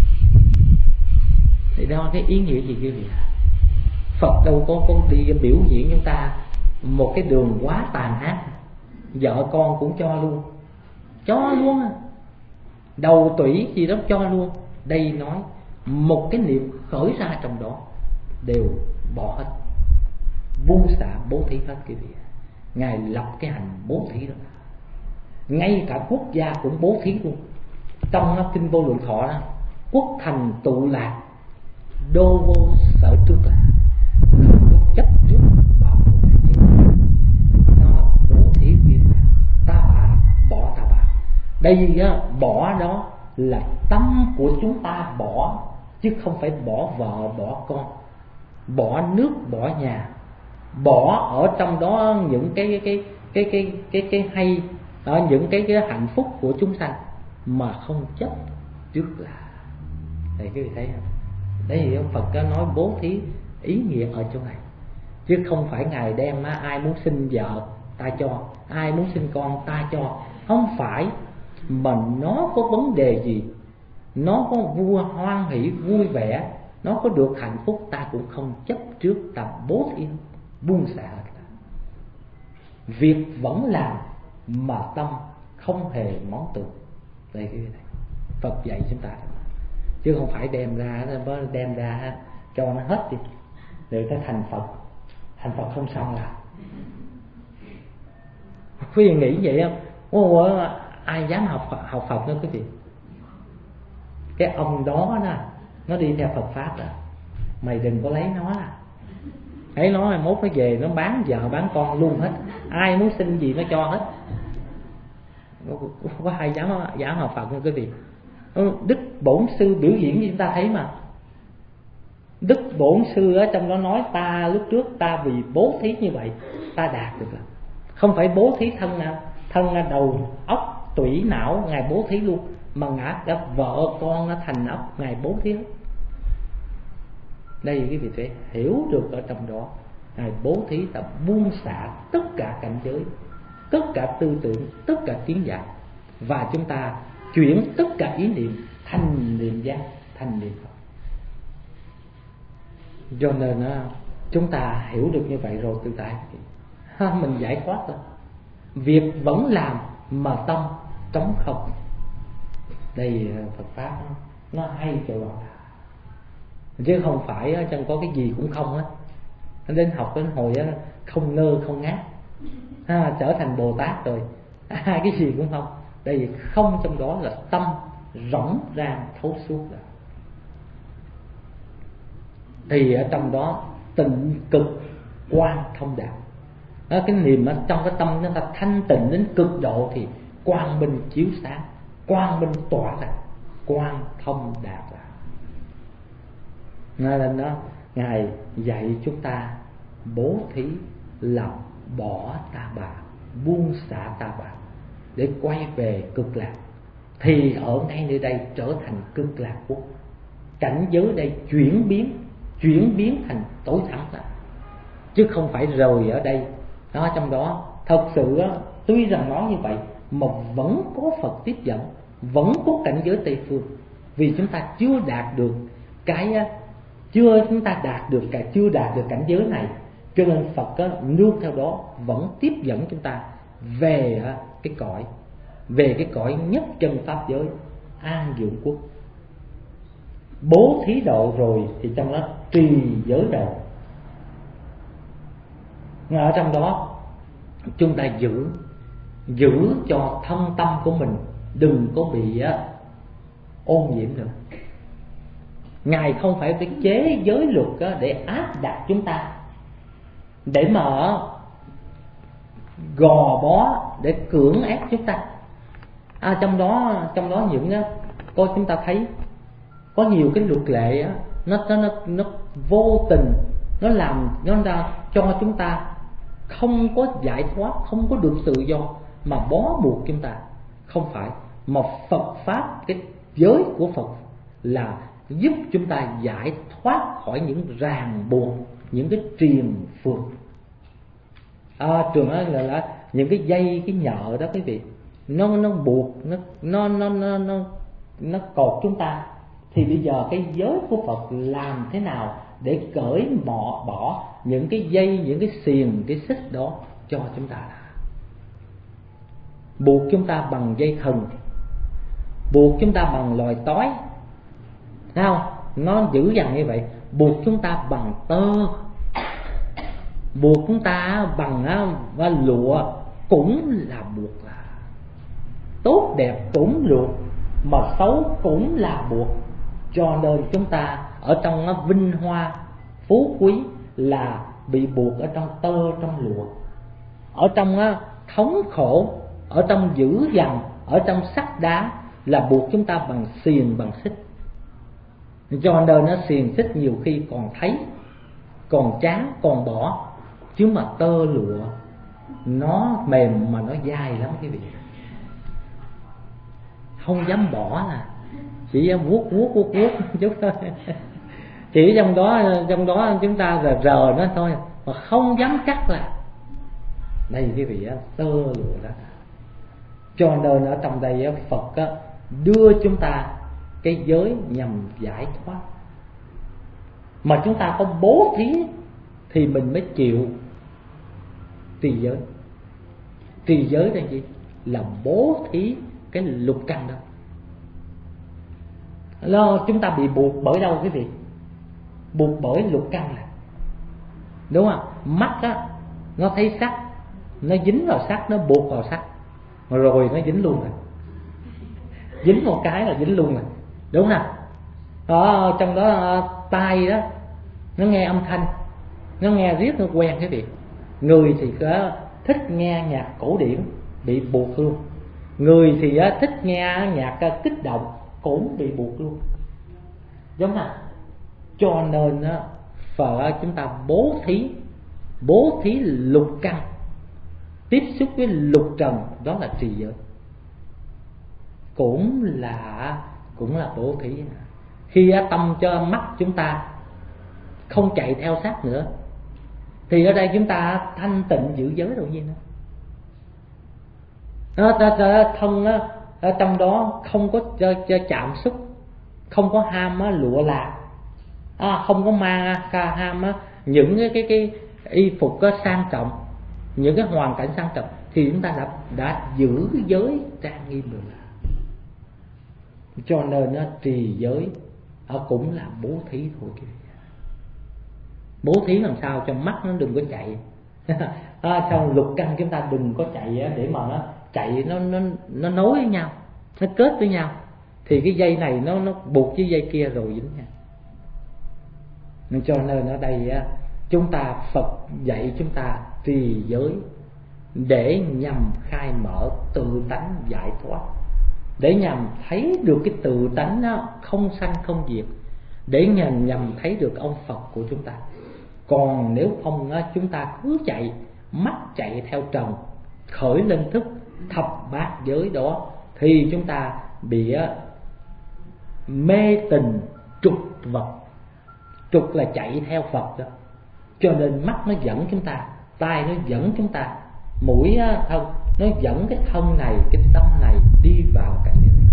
Thì đó cái ý nghĩa gì quý vị? Phật đâu có có đi biểu diễn chúng ta một cái đường quá tàn ác, vợ con cũng cho luôn, cho luôn, đầu tủy gì đó cho luôn. Đây nói một cái niệm khởi ra trong đó đều bỏ hết, buông xả bố thí hết quý vị. Ngài lập cái hành bố thí đó, ngay cả quốc gia cũng bố thí luôn. Trong kinh Vô Lượng Thọ đó, quốc thành tụ lạc, đô vô sở trước là không có chấp trước vào một cái gì. Đó là bố thí viên ta bà, bỏ ta bà. Đây á, bỏ đó là tâm của chúng ta bỏ, chứ không phải bỏ vợ bỏ con, bỏ nước bỏ nhà, bỏ ở trong đó những cái cái cái cái cái cái hay, ở những cái cái hạnh phúc của chúng sanh mà không chấp trước là. Thầy quý vị thấy không? Đấy thì Phật có nói bố thí ý nghĩa ở chỗ này, chứ không phải ngài đem ai muốn sinh vợ ta cho, ai muốn sinh con ta cho, không phải. Mà nó có vấn đề gì, nó có vui hoan hỷ vui vẻ, nó có được hạnh phúc, ta cũng không chấp trước, ta bố thí buông xả. Việc vẫn làm mà tâm không hề món tưởng. Đây cái này Phật dạy chúng ta, chứ không phải đem ra đem ra cho nó hết đi để ta thành Phật. Thành Phật không xong là. Quý vị nghĩ vậy không? Ồ, ai dám học Phật, học Phật nữa quý vị? Cái ông đó nè, nó đi theo Phật Pháp rồi, mày đừng có lấy nó là thấy nó mai mốt nó về nó bán vợ bán con luôn hết, ai muốn xin gì nó cho hết. Có ai dám dám học Phật không quý vị? Đức Bổn Sư biểu diễn như chúng ta thấy mà. Đức Bổn Sư ở trong đó nói ta lúc trước ta vì bố thí như vậy ta đạt được, là không phải bố thí thân thân đầu óc tủy não ngài bố thí luôn, mà ngã cả vợ con nó thành óc ngài bố thí hết. Đây quý vị phải hiểu được ở trong đó, ngài bố thí ta buông xả tất cả cảnh giới, tất cả tư tưởng, tất cả kiến giải, và chúng ta chuyển tất cả ý niệm thành niệm giác, thành niệm Phật. Cho nên chúng ta hiểu được như vậy rồi, tự tại mình giải thoát rồi. Việc vẫn làm mà tâm trống không. Đây Phật Pháp nó hay chỗ đó, chứ không phải chẳng có cái gì cũng không á. Đến học đến hồi không ngơ không ngát, à, trở thành Bồ Tát rồi, à, cái gì cũng không. Đây không, trong đó là tâm rỗng ràng thấu suốt rồi. Thì ở trong đó tịnh cực quang thông đạt. Đó, cái niềm ở trong cái tâm nó ta thanh tịnh đến cực độ thì quang minh chiếu sáng, quang minh tỏa ra, quang thông đạt ra. Nên đó ngài dạy chúng ta bố thí là bỏ ta bà, buông xả ta bà để quay về cực lạc. Thì ở ngay nơi đây trở thành cực lạc quốc, cảnh giới đây chuyển biến, chuyển biến thành tối thắng lại, chứ không phải rồi ở đây. Đó, trong đó thật sự đó, tuy rằng nói như vậy mà vẫn có Phật tiếp dẫn, vẫn có cảnh giới Tây phương, vì chúng ta chưa đạt được cái chưa chúng ta đạt được cái chưa đạt được cảnh giới này, cho nên Phật á, nương theo đó vẫn tiếp dẫn chúng ta về cái cõi, về cái cõi nhất chân pháp giới an dưỡng quốc. Bố thí độ rồi thì trong đó trì giới độ. Ở trong đó chúng ta giữ giữ cho thân tâm của mình đừng có bị á, ô nhiễm nữa. Ngài không phải phải chế giới luật á, để áp đặt chúng ta, để mà gò bó, để cưỡng ép chúng ta, À, trong đó trong đó những á, coi chúng ta thấy có nhiều cái luật lệ á, nó nó nó nó vô tình nó làm nó ra cho chúng ta không có giải thoát, không có được tự do mà bó buộc chúng ta. Không phải, mà Phật pháp, cái giới của Phật là giúp chúng ta giải thoát khỏi những ràng buộc, những cái triền phược. À, trường nói là, là những cái dây, cái nhợ đó quý vị, nó nó buộc, nó nó nó nó nó, nó cột chúng ta. Thì bây giờ cái giới của Phật làm thế nào để cởi bỏ bỏ những cái dây, những cái xiềng, cái xích đó cho chúng ta. Buộc chúng ta bằng dây thừng, buộc chúng ta bằng lòi tói, thấy không? Nó dữ dằn như vậy. Buộc chúng ta bằng tơ, buộc chúng ta bằng và lụa, cũng là buộc. Là tốt đẹp cũng buộc, mà xấu cũng là buộc. Cho nên chúng ta ở trong vinh hoa phú quý là bị buộc ở trong tơ, trong lụa. Ở trong thống khổ, ở trong dữ dằn, ở trong sắt đá là buộc chúng ta bằng xiềng, bằng xích. Cho nên nó xiềng xích nhiều khi còn thấy, còn chán, còn bỏ. Chứ mà tơ lụa nó mềm mà nó dai lắm quý vị, không dám bỏ, là chỉ vuốt vuốt vuốt vuốt chút thôi. Chỉ trong đó trong đó chúng ta rờ rờ nó thôi, mà không dám cắt là đây quý vị á, tơ lụa đó. Cho nên ở trong đây á, Phật á, đưa chúng ta cái giới nhằm giải thoát. Mà chúng ta có bố thí thì mình mới chịu trì giới. Trì giới là gì? Là bố thí cái lục căn đó. Lo chúng ta bị buộc bởi đâu quý vị? Buộc bởi lục căn này, đúng không? Mắt á, nó thấy sắc, nó dính vào sắc, nó buộc vào sắc, rồi nó dính luôn rồi. Dính một cái là dính luôn rồi, đúng không? Đó, trong đó tai đó, nó nghe âm thanh, nó nghe riết nó quen cái việc. Người thì có thích nghe nhạc cổ điển, bị buộc luôn. Người thì thích nghe nhạc kích động, cũng bị buộc luôn, giống không? Cho nên Phật chúng ta bố thí, bố thí lục căn, tiếp xúc với lục trần, đó là trì giới, cũng là cũng là bố thí. Khi tâm cho mắt chúng ta không chạy theo sắc nữa, thì ở đây chúng ta thanh tịnh giữ giới đâu gì nữa. Nó thân á, ở trong đó không có cho, cho chạm xúc, không có ham á, lụa lạc, à, không có ma ca ham á, những cái cái cái y phục á, sang trọng, những cái hoàn cảnh sang trọng, thì chúng ta đã đã giữ giới trang nghiêm được. Cho nên á, trì giới ở cũng là bố thí thôi kìa. Bố thí làm sao cho mắt nó đừng có chạy. À, sao lục căn chúng ta đừng có chạy để mà nó chạy, nó nó nó nối với nhau, nó kết với nhau, thì cái dây này nó nó buộc với dây kia rồi dính nhau. Cho nên ở đây chúng ta, Phật dạy chúng ta trì giới để nhằm khai mở tự tánh giải thoát, để nhằm thấy được cái tự tánh nó không sanh không diệt, để nhằm nhằm thấy được ông Phật của chúng ta. Còn nếu không chúng ta cứ chạy, mắt chạy theo trần, khởi lên thức thập bát giới đó, thì chúng ta bị mê tình trục vật. Trục là chạy theo Phật đó. Cho nên mắt nó dẫn chúng ta, tai nó dẫn chúng ta, mũi thân nó dẫn cái thân này, cái tâm này đi vào cảnh giới.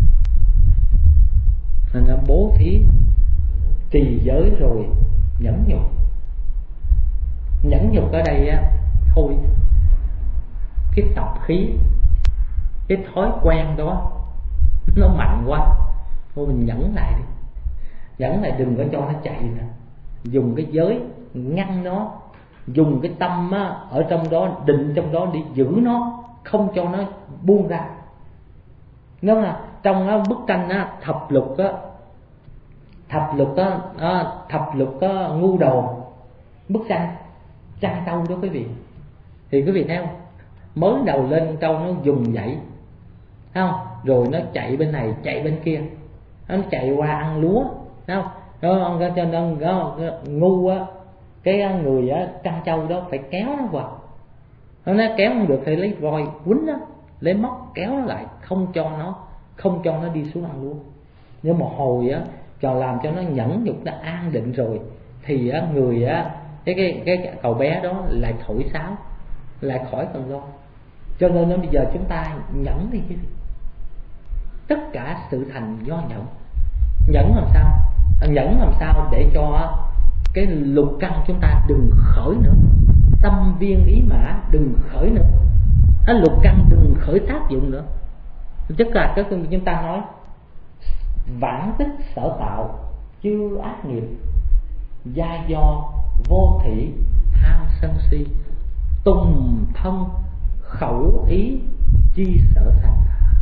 Nên nó bố thí trì giới rồi nhẫn nhục. Nhẫn nhục ở đây á, thôi cái tập khí, cái thói quen đó nó mạnh quá, thôi mình nhẫn lại đi, nhẫn lại đừng có cho nó chạy nữa. Dùng cái giới ngăn nó, dùng cái tâm á, ở trong đó, định trong đó để giữ nó, không cho nó buông ra. Nếu là trong á, bức tranh á, thập lục á, thập lục á, à, thập lục á, ngu đồ, bức tranh trăng trâu đó quý vị, thì quý vị thấy không? Mới đầu lên trâu nó dùng dãy, thấy không? Rồi nó chạy bên này chạy bên kia, nó chạy qua ăn lúa, thấy không? Đó, cho nên đó, ngu á, cái người á trăn trâu đó phải kéo nó vào, nó nói kéo không được thì lấy roi quýnh nó, lấy móc kéo nó lại, không cho nó không cho nó đi xuống ăn lúa. Nhưng mà hồi á cho làm cho nó nhẫn nhục, nó an định rồi thì á người á cái cái cái cậu bé đó lại thổi sáo, lại khỏi cần lo. Cho nên nó bây giờ chúng ta nhẫn đi chứ, tất cả sự thành do nhẫn. Nhẫn làm sao? Nhẫn làm sao để cho cái lục căn chúng ta đừng khởi nữa, tâm viên ý mã đừng khởi nữa, cái lục căn đừng khởi tác dụng nữa. Tức là cái chúng ta nói vãng tích sở tạo chư ác nghiệp, gia do vô thỉ tham sân si, tùng thân khẩu ý chi sở thành.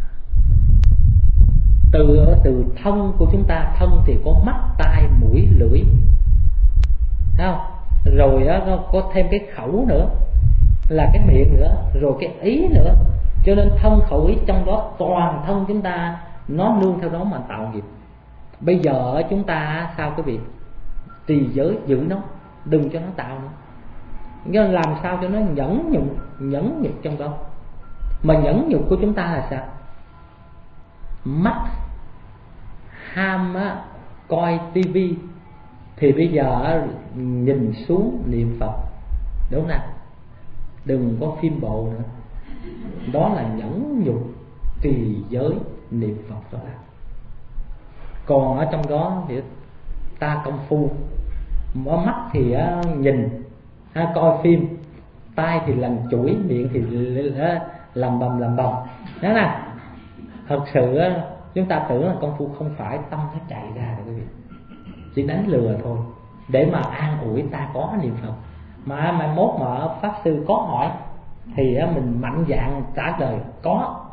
Từ từ thân của chúng ta, thân thì có mắt tai mũi lưỡi, thấy không? Rồi đó, có thêm cái khẩu nữa là cái miệng nữa, rồi cái ý nữa. Cho nên thân khẩu ý trong đó toàn thân chúng ta nó nương theo đó mà tạo nghiệp. Bây giờ chúng ta sao cái việc trì giới giữ nó, đừng cho nó tạo nữa. Nhưng làm sao cho nó nhẫn nhục, nhẫn nhục trong đó. Mà nhẫn nhục của chúng ta là sao? Mắt ham á, coi tivi thì bây giờ nhìn xuống niệm Phật, đúng không nào? Đừng có phim bộ nữa. Đó là nhẫn nhục trì giới niệm Phật đó là. Còn ở trong đó thì ta công phu, mở mắt thì nhìn, coi phim, tai thì lần chuỗi, miệng thì làm bầm làm bầm, đó nè. Thật sự chúng ta tưởng là công phu, không phải, tâm nó chạy ra rồi quý vị, chỉ đánh lừa thôi để mà an ủi ta có niệm Phật. Mà mai mốt mà pháp sư có hỏi thì mình mạnh dạn trả lời có.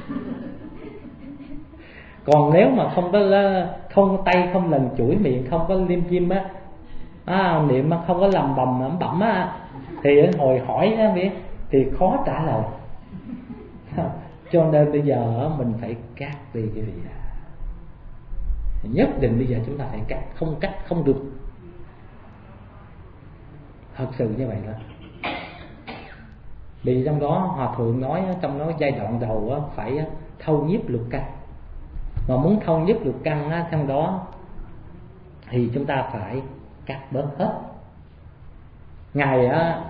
Còn nếu mà không có không tay không lần chuỗi miệng, không có liêm diêm á, à, niệm không có lầm bầm ẩm bẩm á, thì hồi hỏi á thì khó trả lời. Cho nên bây giờ mình phải cắt đi cái gì đó. Nhất định bây giờ chúng ta phải cắt, không cắt không được. Thật sự như vậy đó. Vì trong đó Hòa Thượng nói, trong đó giai đoạn đầu phải thâu nhiếp lục căn. Mà muốn thâu nhiếp lục căn trong đó thì chúng ta phải cắt bớt hết. Ngài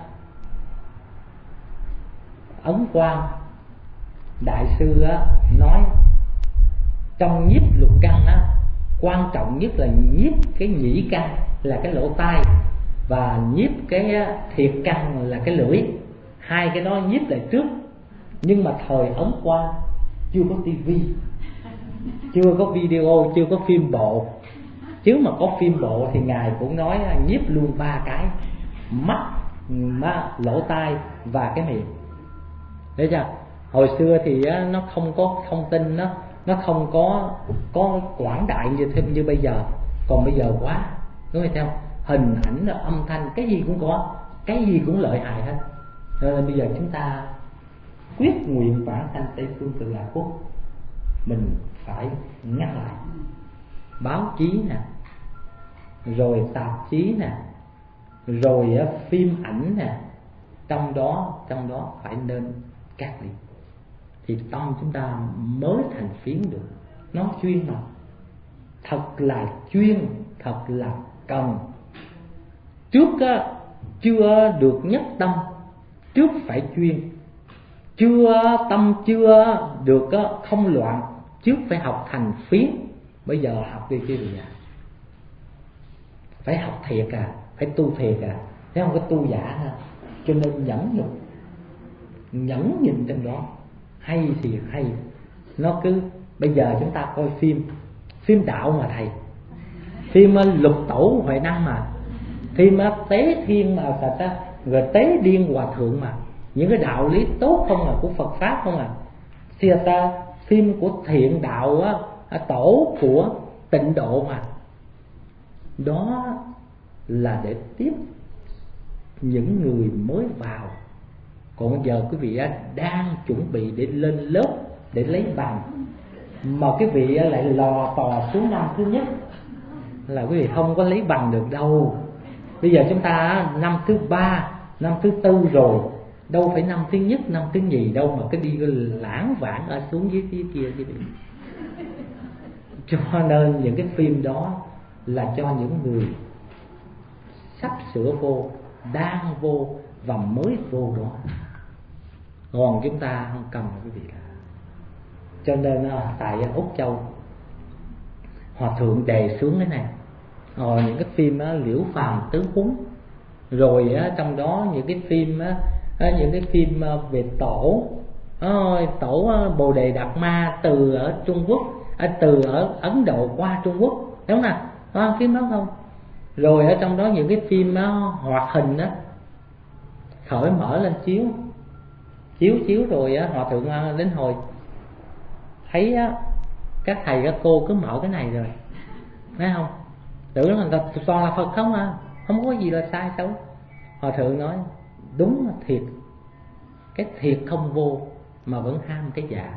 Ấn Quang Đại sư nói trong nhiếp lục căn á, quan trọng nhất là nhiếp cái nhĩ căn là cái lỗ tai, và nhiếp cái thiệt căn là cái lưỡi. Hai cái đó nhiếp lại trước. Nhưng mà thời Ấn Quang chưa có tivi, chưa có video, chưa có phim bộ. Chứ mà có phim bộ thì Ngài cũng nói nhiếp luôn ba cái: mắt, má, lỗ tai và cái miệng. Đấy chưa? Hồi xưa thì nó không có thông tin, nó nó không có có quảng đại như thêm như bây giờ. Còn bây giờ quá, đúng không? Hình ảnh, âm thanh, cái gì cũng có, cái gì cũng lợi hại hết. Nên bây giờ chúng ta quyết nguyện vãng sanh Tây Phương Cực Lạc Quốc, mình phải ngăn lại. Báo chí nè, rồi tạp chí nè, rồi phim ảnh nè, trong đó trong đó phải nên cắt đi, thì tâm chúng ta mới thành phiến được. Nó chuyên mà, thật là chuyên, thật là cần. Trước á, chưa được nhất tâm, trước phải chuyên. Chưa tâm chưa được á, không loạn, trước phải học thành phiến. Bây giờ học đi chứ gì à? Phải học thiệt à, phải tu thiệt à, chứ không có tu giả nữa. Cho nên nhẫn nhục, nhẫn nhìn trong đó. Hay thì hay, nó cứ bây giờ chúng ta coi phim, phim đạo mà thầy, phim Lục Tổ Huệ Năng mà, phim Tế Thiên mà Phật á, rồi Tế Điên Hòa Thượng mà, những cái đạo lý tốt không à, của Phật pháp không à. Thì ta phim của thiện đạo á, tổ của Tịnh Độ mà. Đó là để tiếp những người mới vào. Còn giờ quý vị đang chuẩn bị để lên lớp để lấy bằng, mà cái vị lại lò tò xuống năm thứ nhất là quý vị không có lấy bằng được đâu. Bây giờ chúng ta năm thứ ba, năm thứ tư rồi, đâu phải năm thứ nhất, năm thứ nhì đâu mà cái đi lãng vãng ở xuống dưới phía kia chứ. Cho nên những cái phim đó là cho những người sắp sửa vô, đang vô và mới vô đó. Còn chúng ta không cần cái gì cả. Cho nên tại Úc Châu, Hòa thượng đề xuống cái này, rồi những cái phim á, Liễu Phàm Tứ Huấn, rồi á, trong đó những cái phim á, những cái phim về tổ, ôi, tổ Bồ Đề Đạt Ma từ ở Trung Quốc, từ ở Ấn Độ qua Trung Quốc, đúng không nào? Có phim đó không? Rồi ở trong đó những cái phim á, hoạt hình á, khởi mở lên chiếu, chiếu chiếu rồi á, Hòa thượng đến hồi thấy á, các thầy các cô cứ mở cái này rồi, thấy không? Tưởng là toàn là Phật không à, không có gì là sai xấu. Hòa thượng nói đúng là thiệt, cái thiệt không vô mà vẫn ham cái giả,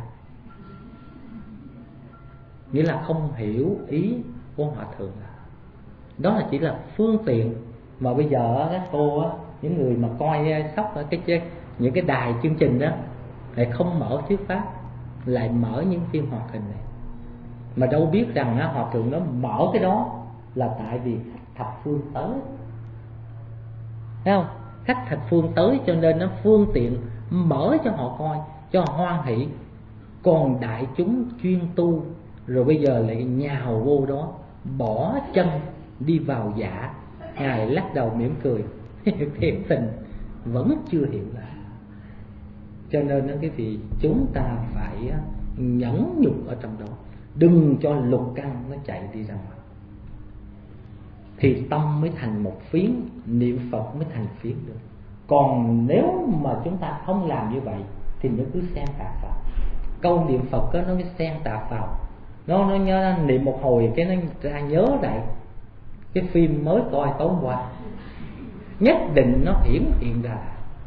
nghĩa là không hiểu ý của Hòa thượng. Đó là chỉ là phương tiện mà bây giờ các cô á, những người mà coi sóc ở cái những cái đài chương trình đó lại không mở thuyết pháp, lại mở những phim hoạt hình này, mà đâu biết rằng á, Hòa thượng nó mở cái đó là tại vì khách thập phương tới, thấy không? Khách thập phương tới cho nên nó phương tiện mở cho họ coi, cho họ hoan hỷ. Còn đại chúng chuyên tu rồi bây giờ lại nhào vô đó, bỏ chân đi vào giả. Ngài lắc đầu mỉm cười thiệt tình vẫn chưa hiểu là. Cho nên cái gì chúng ta phải nhẫn nhục ở trong đó, đừng cho lục căn nó chạy đi ra ngoài, thì tâm mới thành một phiến, niệm Phật mới thành phiến được. Còn nếu mà chúng ta không làm như vậy thì nó cứ xen tạp vào. Câu niệm Phật đó, nó mới xen tạp vào, nó nó nhớ niệm một hồi cái nó ra nhớ lại cái phim mới coi tối hôm qua, nhất định nó hiển hiện ra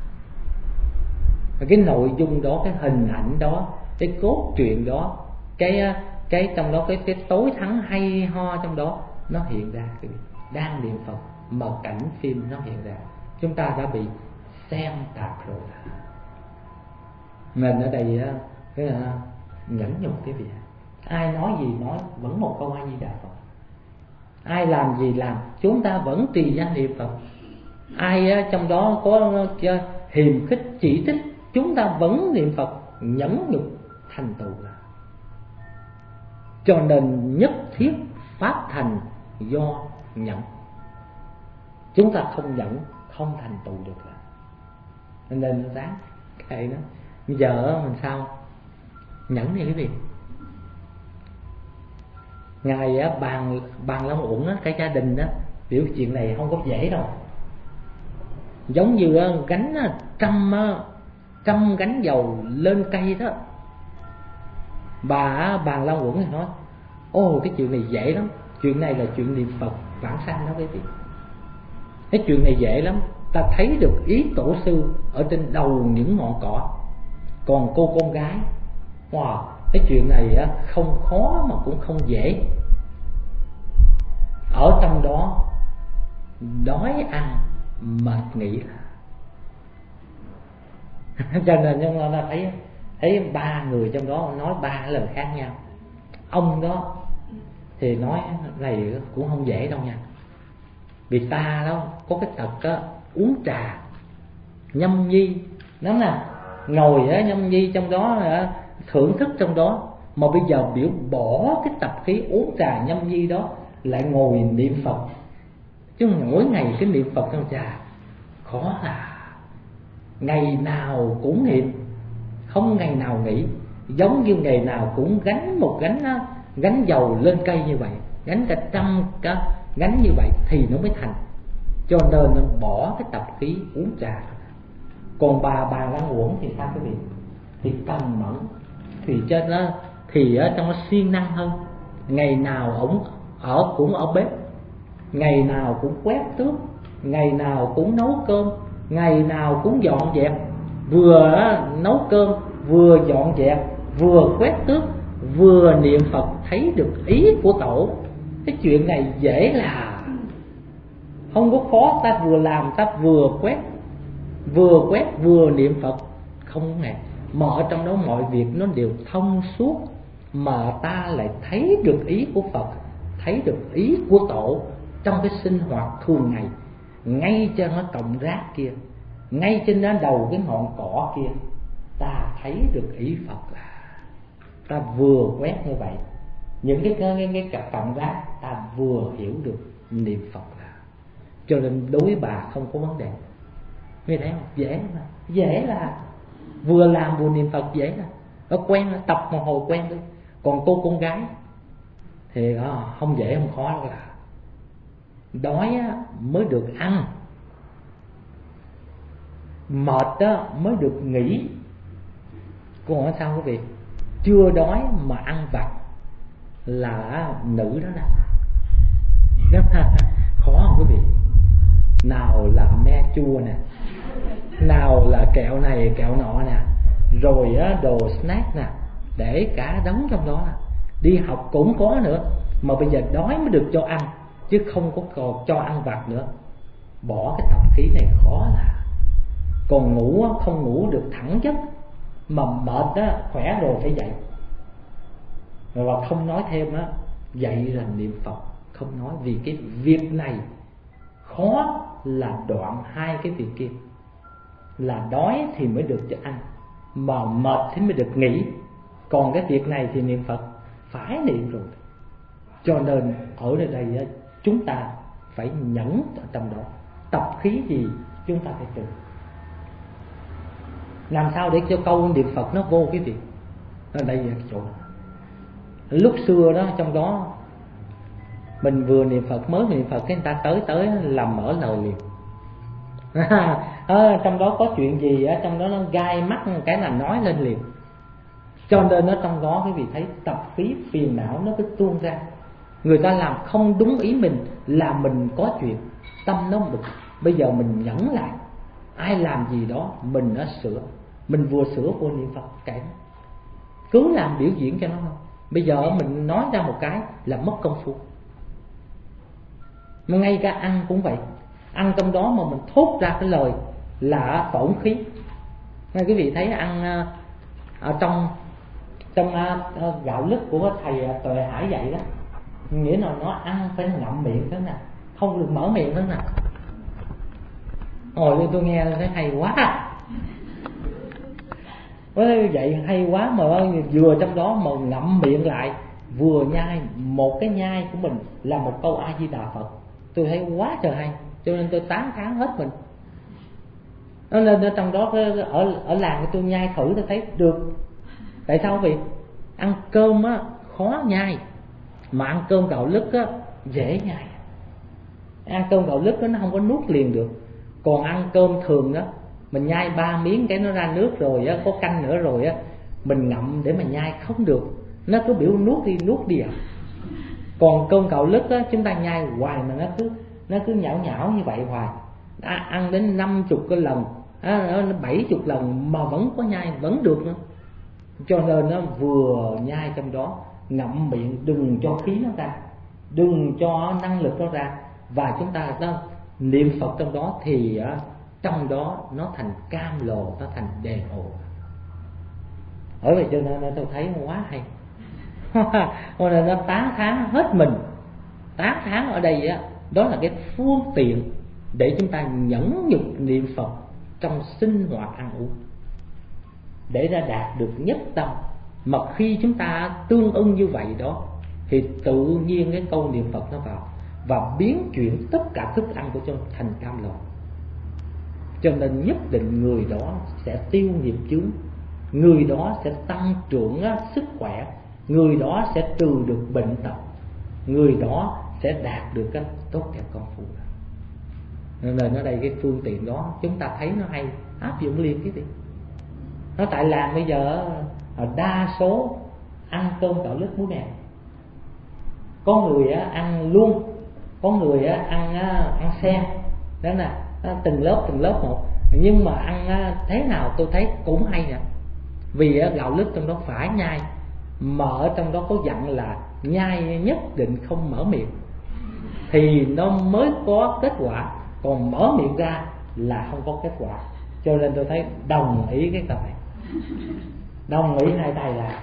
cái nội dung đó, cái hình ảnh đó, cái cốt truyện đó, cái cái trong đó cái cái tối thắng hay ho trong đó nó hiện ra. Đang niệm Phật mà cảnh phim nó hiện ra, chúng ta đã bị xen tạp rồi. Nên ở đây á, cái là nhẫn nhục cái việc, ai nói gì nói vẫn một câu A Di Đà Phật, ai làm gì làm chúng ta vẫn trì danh niệm Phật. Ai á, trong đó có hiềm khích chỉ trích chúng ta vẫn niệm Phật, nhẫn nhục thành tựu là. Cho nên nhất thiết pháp thành do nhẫn, chúng ta không nhẫn không thành tựu được là. Nên nó ráng kệ nó. Bây giờ mình sao nhẫn này quý vị. Ngài á, bàn bàn Long Uẩn á, cái gia đình đó, biểu chuyện này không có dễ đâu. Giống như á, gánh á, trăm trăm gánh dầu lên cây đó. Bà bàn Long Uẩn thì nói ô cái chuyện này dễ lắm, chuyện này là chuyện niệm Phật vãng sanh đó quý vị. Cái chuyện này dễ lắm, ta thấy được ý tổ sư ở trên đầu những ngọn cỏ. Còn cô con gái, wow, cái chuyện này á, không khó mà cũng không dễ. Ở trong đó đói ăn mệt nghỉ là cho nên chúng ta thấy thấy ba người trong đó nói ba lời khác nhau. Ông đó thì nói này cũng không dễ đâu nha, vì ta đó có cái tật đó, uống trà nhâm nhi, nó nè, ngồi á nhâm nhi trong đó, thưởng thức trong đó, mà bây giờ biểu bỏ cái tập khí uống trà nhâm nhi đó, lại ngồi niệm Phật. Chứ mỗi ngày cái niệm Phật trong trà khó là ngày nào cũng niệm, không ngày nào nghỉ, giống như ngày nào cũng gánh một gánh gánh dầu lên cây như vậy, gánh cả trăm cả gánh như vậy thì nó mới thành. Cho nên nó bỏ cái tập khí uống trà. Còn bà bà Lan Uẩn thì sao quý vị? Thì cần mẫn, thì trên nó thì ở trong nó siêng năng hơn. Ngày nào ổng ở cũng ở bếp, ngày nào cũng quét tước, ngày nào cũng nấu cơm, ngày nào cũng dọn dẹp, vừa nấu cơm vừa dọn dẹp vừa quét tước vừa niệm Phật thấy được ý của tổ. Cái chuyện này dễ là không có khó, ta vừa làm ta vừa quét vừa quét vừa niệm Phật, không hề mà ở trong đó mọi việc nó đều thông suốt, mà ta lại thấy được ý của Phật, thấy được ý của tổ trong cái sinh hoạt thường ngày. Ngay trên nó cọng rác kia, ngay trên đó đầu cái ngọn cỏ kia, ta thấy được ý Phật là ta vừa quét như vậy. Những cái cái cái, cái cọng rác ta vừa hiểu được niệm Phật là, cho nên đối với bà không có vấn đề. Nghe thấy không? Dễ mà, dễ là vừa làm vừa niệm Phật, dễ là nó quen, nó tập một hồi quen thôi. Còn cô con gái thì không dễ không khó đâu, là đói mới được ăn, mệt đó mới được nghỉ. Cô hỏi sao quý vị? Chưa đói mà ăn vặt là nữ đó nè. Khó không quý vị? Nào là me chua nè, nào là kẹo này kẹo nọ nè, rồi đồ snack nè, để cả đống trong đó. Đi học cũng có nữa, mà bây giờ đói mới được cho ăn, chứ không có còn cho ăn vặt nữa. Bỏ cái tập khí này khó là. Còn ngủ không ngủ được thẳng giấc, mà mệt đó, khỏe rồi phải dậy. Và không nói thêm á, dậy là niệm Phật, không nói. Vì cái việc này khó là đoạn hai cái việc kia, là đói thì mới được cho ăn, mà mệt thì mới được nghỉ. Còn cái việc này thì niệm Phật phải niệm rồi. Cho nên ở đây, đây chúng ta phải nhẫn ở trong đó. Tập khí gì chúng ta phải trừ. Làm sao để cho câu niệm Phật nó vô cái việc. Ở đây là cái chỗ. Lúc xưa đó, trong đó mình vừa niệm Phật, mới niệm Phật, cái người ta tới tới làm mở lời liền. À, trong đó có chuyện gì á, trong đó nó gai mắt cái là nói lên liền. Cho nên ở trong đó quý vị thấy tập khí phiền não nó cứ tuôn ra. Người ta làm không đúng ý mình là mình có chuyện, tâm nó bực. Bây giờ mình nhẫn lại, ai làm gì đó mình nó sửa, mình vừa sửa vừa niệm Phật kệ nó, cứ làm biểu diễn cho nó thôi. Bây giờ mình nói ra một cái là mất công phu. Mà ngay cả ăn cũng vậy, ăn trong đó mà mình thốt ra cái lời là tổn khí. Nên quý vị thấy ăn ở trong trong gạo lứt của thầy Tuệ Hải vậy đó, nghĩa là nó ăn phải ngậm miệng thế nào, không được mở miệng thế nào. Hồi tôi nghe thấy hay quá, với vậy hay quá, mà vừa trong đó mà ngậm miệng lại vừa nhai một cái nhai của mình là một câu A Di Đà Phật. Tôi thấy quá trời hay, cho nên tôi tán thán hết mình. Nó nên ở trong đó ở ở làng của tôi nhai thử tôi thấy được. Tại sao vậy? Ăn cơm á khó nhai, mà ăn cơm gạo lứt á dễ nhai. Ăn cơm gạo lứt đó, nó không có nuốt liền được. Còn ăn cơm thường đó, mình nhai ba miếng cái nó ra nước rồi á, có canh nữa rồi á, mình ngậm để mà nhai không được, nó cứ biểu nuốt đi nuốt đi à. Còn cơm gạo lứt á, chúng ta nhai hoài mà nó cứ nó cứ nhão nhão như vậy hoài. À, ăn đến năm chục cái lần, à, bảy chục lần mà vẫn có nhai, vẫn được nữa. Cho nên nó vừa nhai trong đó, ngậm miệng đừng cho khí nó ra, đừng cho năng lực nó ra, và chúng ta đó, niệm Phật trong đó thì trong đó nó thành cam lồ, nó thành đề hồ. Ở vậy cho nên tôi thấy quá hay. Cho nên nó tán thán hết mình. Tán thán ở đây á, đó là cái phương tiện để chúng ta nhẫn nhục niệm Phật trong sinh hoạt ăn uống, để ra đạt được nhất tâm. Mà khi chúng ta tương ưng như vậy đó, thì tự nhiên cái câu niệm Phật nó vào và biến chuyển tất cả thức ăn của chúng thành cam lồ. Cho nên nhất định người đó sẽ tiêu nghiệp chướng, người đó sẽ tăng trưởng sức khỏe, người đó sẽ trừ được bệnh tật, người đó sẽ đạt được cái tốt đẹp công phu. Nên ở đây cái phương tiện đó chúng ta thấy nó hay, áp dụng liền cái gì. Nó tại làng bây giờ đa số ăn cơm gạo lứt muối mèo, có người ăn luôn, có người ăn ăn sen, đó là từng lớp từng lớp một. Nhưng mà ăn thế nào tôi thấy cũng hay nè. Vì gạo lứt trong đó phải nhai, mà ở trong đó có dặn là nhai nhất định không mở miệng thì nó mới có kết quả, còn mở miệng ra là không có kết quả. Cho nên tôi thấy đồng ý cái câu này, đồng ý hai tay là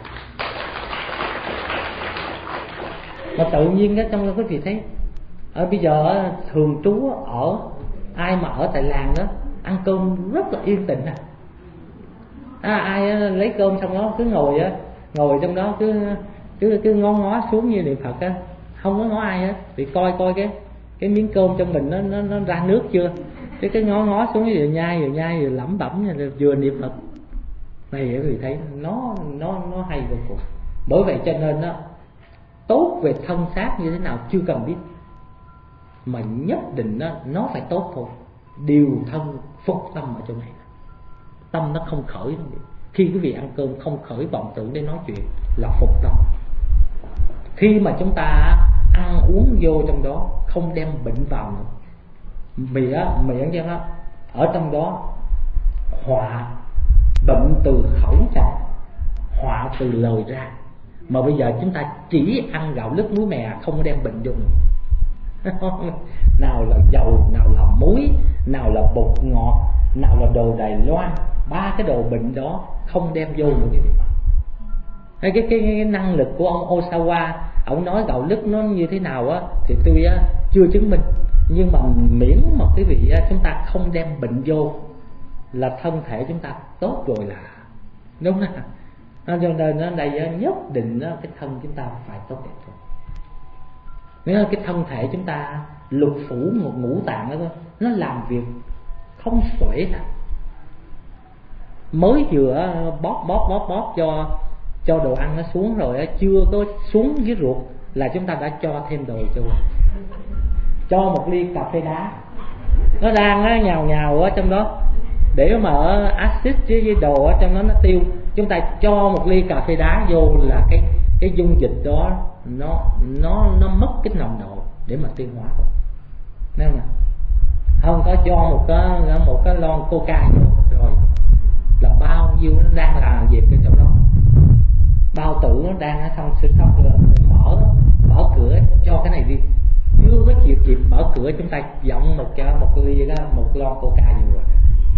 mà tự nhiên cái trong đó quý vị thấy ở bây giờ thường trú ở ai mà ở tại làng đó ăn cơm rất là yên tĩnh à, à ai lấy cơm xong đó cứ ngồi á ngồi trong đó cứ cứ cứ ngó ngó xuống như niệm Phật á, không có ngó ai hết, vì coi coi cái cái miếng cơm trong mình nó nó nó ra nước chưa, chứ cái ngó ngó xuống vừa nhai vừa nhai vừa lẩm bẩm vừa niệm Phật này, quý vị thấy nó nó nó hay vô cùng. Bởi vậy cho nên đó, tốt về thân xác như thế nào chưa cần biết, mà nhất định nó nó phải tốt thôi. Điều thân phục tâm ở chỗ này, tâm nó không khởi. Khi quý vị ăn cơm không khởi vọng tưởng để nói chuyện là phục tâm. Khi mà chúng ta ăn uống vô trong đó không đem bệnh vào nữa, miệng miệng cho nó ở trong đó họa bệnh từ khẩu ra, họa từ lời ra. Mà bây giờ chúng ta chỉ ăn gạo lứt muối mè, không có đem bệnh vô nữa. Nào là dầu, nào là muối, nào là bột ngọt, nào là đồ Đài Loan, ba cái đồ bệnh đó không đem vô nữa quý vị. Cái, cái, cái, cái năng lực của ông Osawa, ông nói gạo lứt nó như thế nào á thì tôi á, chưa chứng minh, nhưng mà miễn mà quý vị á, chúng ta không đem bệnh vô là thân thể chúng ta tốt rồi là đúng không? Cho nên ở đây nhất định cái thân chúng ta phải tốt đẹp thôi. Nếu cái thân thể chúng ta lục phủ một ngũ tạng đó nó làm việc không xuể ra, mới vừa bóp bóp bóp bóp cho cho đồ ăn nó xuống rồi, chưa có xuống dưới ruột là chúng ta đã cho thêm đồ cho cho một ly cà phê đá, nó đang nhào nhào ở trong đó để mà axit với đồ ở trong đó nó tiêu, chúng ta cho một ly cà phê đá vô là cái cái dung dịch đó nó nó nó mất cái nồng độ để mà tiêu hóa rồi. Nên mà không có cho một cái một cái lon coca vô rồi là bao nhiêu nó đang làm việc ở chỗ đó, bao tử nó đang xong sự xong rồi mở mở cửa cho cái này đi, chưa có chịu kịp mở cửa chúng ta dọng một cái một ly đó, một lon coca vô rồi,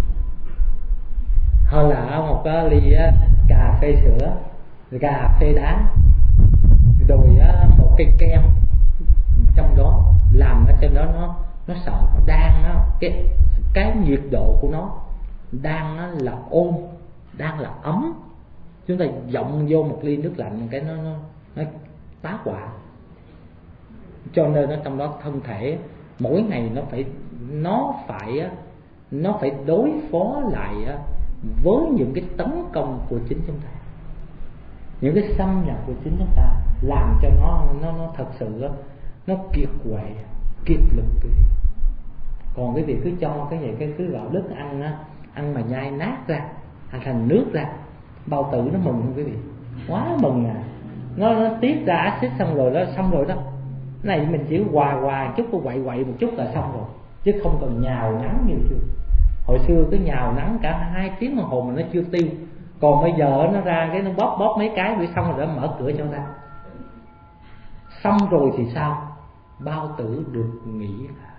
hơn là một cái ly cà phê sữa, cà phê đá, rồi một cây kem trong đó làm ở trên đó nó nó sợ nó đang nó, cái cái nhiệt độ của nó đang nó là ôn, đang là ấm, chúng ta dọng vô một ly nước lạnh cái nó nó nó tá hỏa. Cho nên ở trong đó thân thể mỗi ngày nó phải nó phải nó phải đối phó lại với những cái tấn công của chính chúng ta, những cái xâm nhập của chính chúng ta, làm cho nó nó nó thật sự nó kiệt quệ, kiệt lực. Còn cái việc cứ cho cái gì cái cứ gạo lứt ăn á, ăn mà nhai nát ra thành thành nước ra, bao tử nó mừng không quý vị, quá mừng à, nó nó tiết ra axit xong rồi đó, xong rồi đó. Cái này mình chỉ hòa hòa chút, có quậy quậy một chút là xong rồi, chứ không cần nhào nắng như xưa. Hồi xưa cứ nhào nắng cả hai tiếng đồng hồ mà nó chưa tiêu, còn bây giờ nó ra cái nó bóp bóp mấy cái bị xong rồi đó, mở cửa cho ra. Xong rồi thì sao? Bao tử được nghỉ,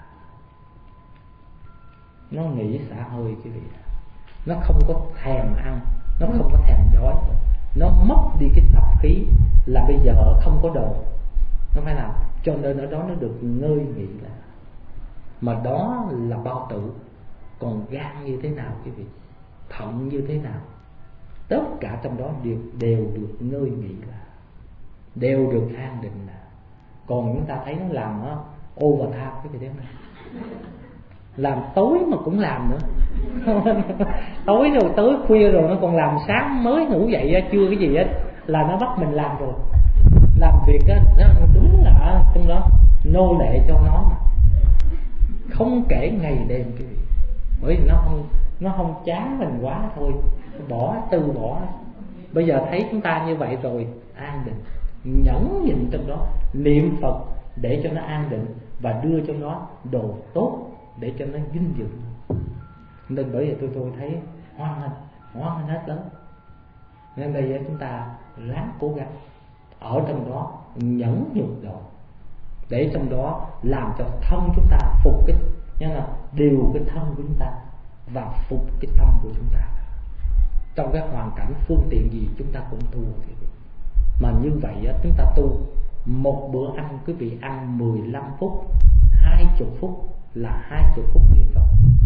nó nghỉ xả hơi quý vị, nó không có thèm ăn, nó không có thèm đói, nó mất đi cái tập khí là bây giờ không có đồ, nó phải làm. Cho nên ở đó nó được ngơi nghỉ là, mà đó là bao tử. Còn gan như thế nào quý vị, thận như thế nào, tất cả trong đó đều, đều được ngơi nghỉ là, đều được an định là. Còn chúng ta thấy nó làm nó overtime cái gì đấy này, làm tối mà cũng làm nữa. Tối rồi tới khuya rồi nó còn làm, sáng mới ngủ dậy chưa cái gì hết là nó bắt mình làm rồi. Làm việc á, nó đúng là trong đó nô lệ cho nó mà, không kể ngày đêm cái gì. Bởi vì nó không nó không chán mình quá thôi, bỏ từ bỏ. Bây giờ thấy chúng ta như vậy rồi, an định, nhẫn nhịn trong đó, niệm Phật để cho nó an định và đưa cho nó đồ tốt để cho nó vinh dự. Nên bởi vì tôi tôi thấy hoan hạnh, hoan hạnh hết lớn. Nên bây giờ chúng ta ráng cố gắng ở trong đó nhẫn nhục độ, để trong đó làm cho thân chúng ta phục cái, như là điều cái thân của chúng ta và phục cái tâm của chúng ta. Trong cái hoàn cảnh phương tiện gì chúng ta cũng tu. Mà như vậy chúng ta tu một bữa ăn, quý vị ăn mười lăm phút, hai mươi phút là hai mươi phút niệm Phật.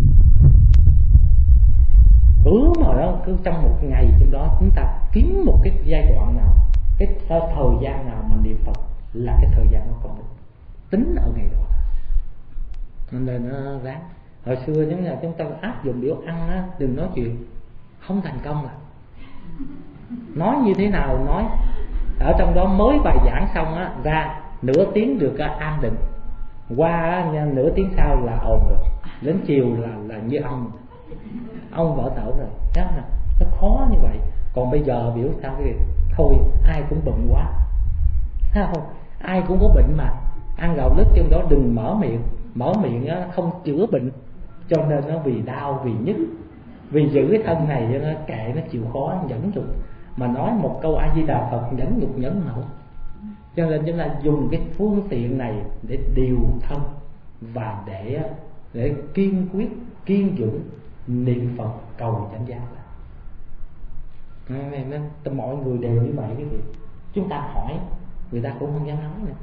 Cứ mà đó, cứ trong một ngày trong đó chúng ta kiếm một cái giai đoạn nào, cái thời gian nào mà niệm Phật là cái thời gian nó còn được tính ở ngày đó. Nên nó ráng. Hồi xưa chúng là chúng ta áp dụng biểu ăn á, đừng nói chuyện không thành công à. Nói như thế nào nói, ở trong đó mới bài giảng xong á, ra nửa tiếng được an định, qua nửa tiếng sau là ồn rồi, đến chiều là là như ông ông vỡ tở rồi. Đó là nó khó như vậy. Còn bây giờ biểu sao cái thôi, ai cũng bận quá, thấy không? Ai cũng có bệnh mà ăn gạo lứt trong đó đừng mở miệng, mở miệng á không chữa bệnh, cho nên nó vì đau vì nhức, vì giữ cái thân này nó kệ, nó chịu khó nhẫn nhục. Mà nói một câu A Di Đà Phật nhẫn nhục nhẫn nổi. Cho nên chúng ta dùng cái phương tiện này để điều thân và để để kiên quyết kiên dũng niệm Phật cầu chánh giác. Nên, nên mọi người đều như vậy cái việc. Chúng ta hỏi người ta cũng không dám nói nữa.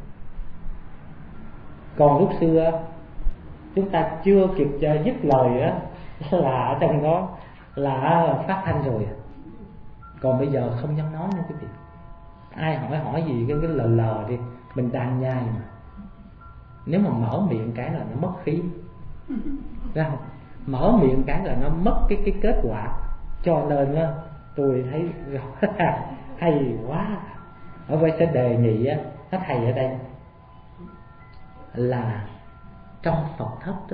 Còn lúc xưa chúng ta chưa kịp dứt lời á, là ở trong đó là phát thanh rồi. Còn bây giờ không dám nói nữa cái việc. Ai hỏi hỏi gì cái cái lờ lờ đi, mình đang nhai mà. Nếu mà mở miệng cái là nó mất khí, thấy không? Mở miệng cái là nó mất cái cái kết quả. Cho nên á, tôi thấy hay quá. Ở đây sẽ đề nghị á, các thầy ở đây là trong Phật thất đó,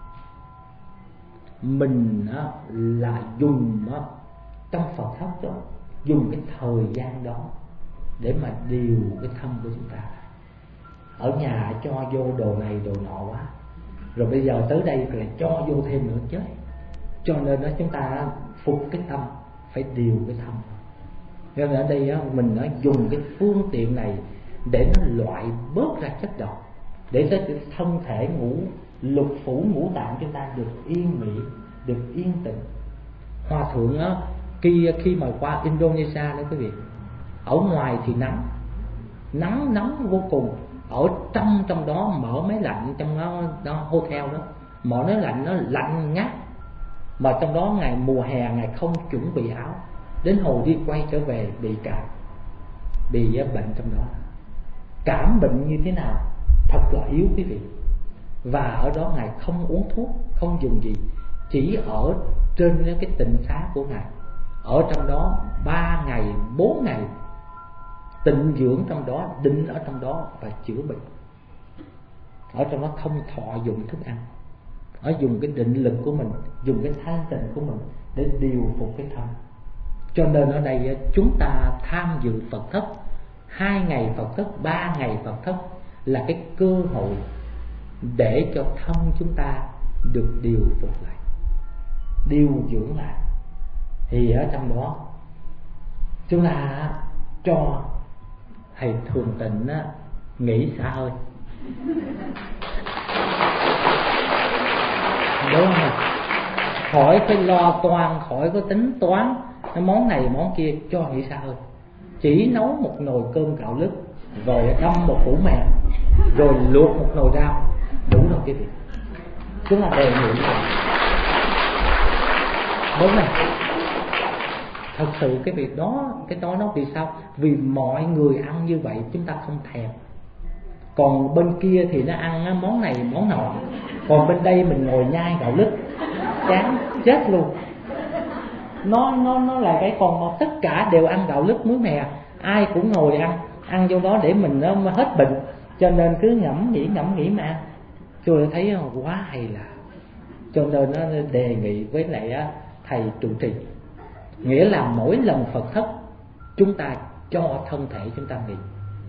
mình á, là dùng á, trong Phật thất đó dùng cái thời gian đó để mà điều cái thân của chúng ta. Ở nhà cho vô đồ này đồ nọ quá, rồi bây giờ tới đây lại cho vô thêm nữa chết. Cho nên đó chúng ta phục cái tâm, phải điều cái thân. Nên ở đây á, mình nó dùng cái phương tiện này để nó loại bớt ra chất độc, để cho cái thân thể ngũ lục phủ ngũ tạng chúng ta được yên nghỉ, được yên tĩnh. Hòa thượng á, khi khi mà qua Indonesia đó quý vị, ở ngoài thì nắng nắng nóng vô cùng, ở trong trong đó mở máy lạnh trong đó, đó hotel đó, mở máy lạnh nó lạnh ngắt. Mà trong đó ngày mùa hè ngày không chuẩn bị áo, đến hồi đi quay trở về bị cảm, bị bệnh trong đó. Cảm bệnh như thế nào? Thật là yếu quý vị. Và ở đó ngài không uống thuốc, không dùng gì, chỉ ở trên cái tịnh xá của ngài, ở trong đó ba ngày bốn ngày tịnh dưỡng trong đó, định ở trong đó và chữa bệnh. Ở trong đó không thọ dụng thức ăn, ở dùng cái định lực của mình, dùng cái thanh tịnh của mình để điều phục cái thân. Cho nên ở đây chúng ta tham dự Phật thất, hai ngày Phật thất, ba ngày Phật thất là cái cơ hội để cho thân chúng ta được điều phục lại, điều dưỡng lại. Thì ở trong đó chúng ta cho thầy Thường Tịnh nghỉ xả hơi, đúng không? Khỏi phải lo toan, khỏi có tính toán cái món này món kia, cho nghỉ xả hơi. Chỉ nấu một nồi cơm gạo lứt, rồi đâm một củ mè, rồi luộc một nồi rau, đủ rồi cái việc. Chúng ta đề nghị như vậy. Đúng này. Thật sự cái việc đó, cái đó nó vì sao? Vì mọi người ăn như vậy chúng ta không thèm. Còn bên kia thì nó ăn món này món nọ, còn bên đây mình ngồi nhai gạo lứt, chán chết luôn. Nó nó nó là cái còn tất cả đều ăn gạo lứt muối mè, ai cũng ngồi ăn, ăn vô đó để mình nó hết bệnh. Cho nên cứ ngẫm nghĩ ngẫm nghĩ mà ăn. Tôi thấy quá hay là. Cho nên nó đề nghị với lại thầy trụ trì, nghĩa là mỗi lần Phật thất chúng ta cho thân thể chúng ta nghỉ,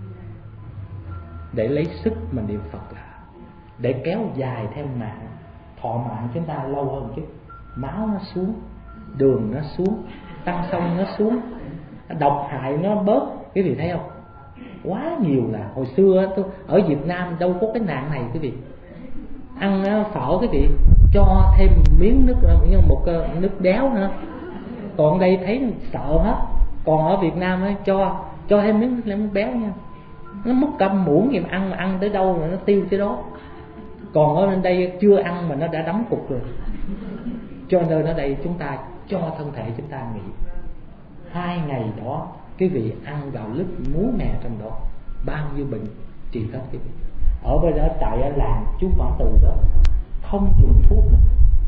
để lấy sức mình niệm Phật là để kéo dài theo mạng, thọ mạng chúng ta lâu hơn chút. Máu nó xuống, đường nó xuống, tăng sông nó xuống, độc hại nó bớt. Quý vị thấy không? Quá nhiều là hồi xưa tôi ở Việt Nam đâu có cái nạn này quý vị. Ăn phở quý vị cho thêm miếng nước, một nước béo nữa, còn đây thấy sợ hết. Còn ở Việt Nam ấy, cho cho thêm miếng nước béo nha, nó mất cơm muỗng gì mà ăn, mà ăn tới đâu rồi nó tiêu tới đó. Còn ở bên đây chưa ăn mà nó đã đóng cục rồi. Cho nên ở đây chúng ta cho thân thể chúng ta nghỉ hai ngày đó, quý vị ăn gạo lứt muối mè trong đó, bao nhiêu bệnh trị hết quý vị. Ở bên đó tại làng chú Quảng Từ đó không dùng thuốc nữa.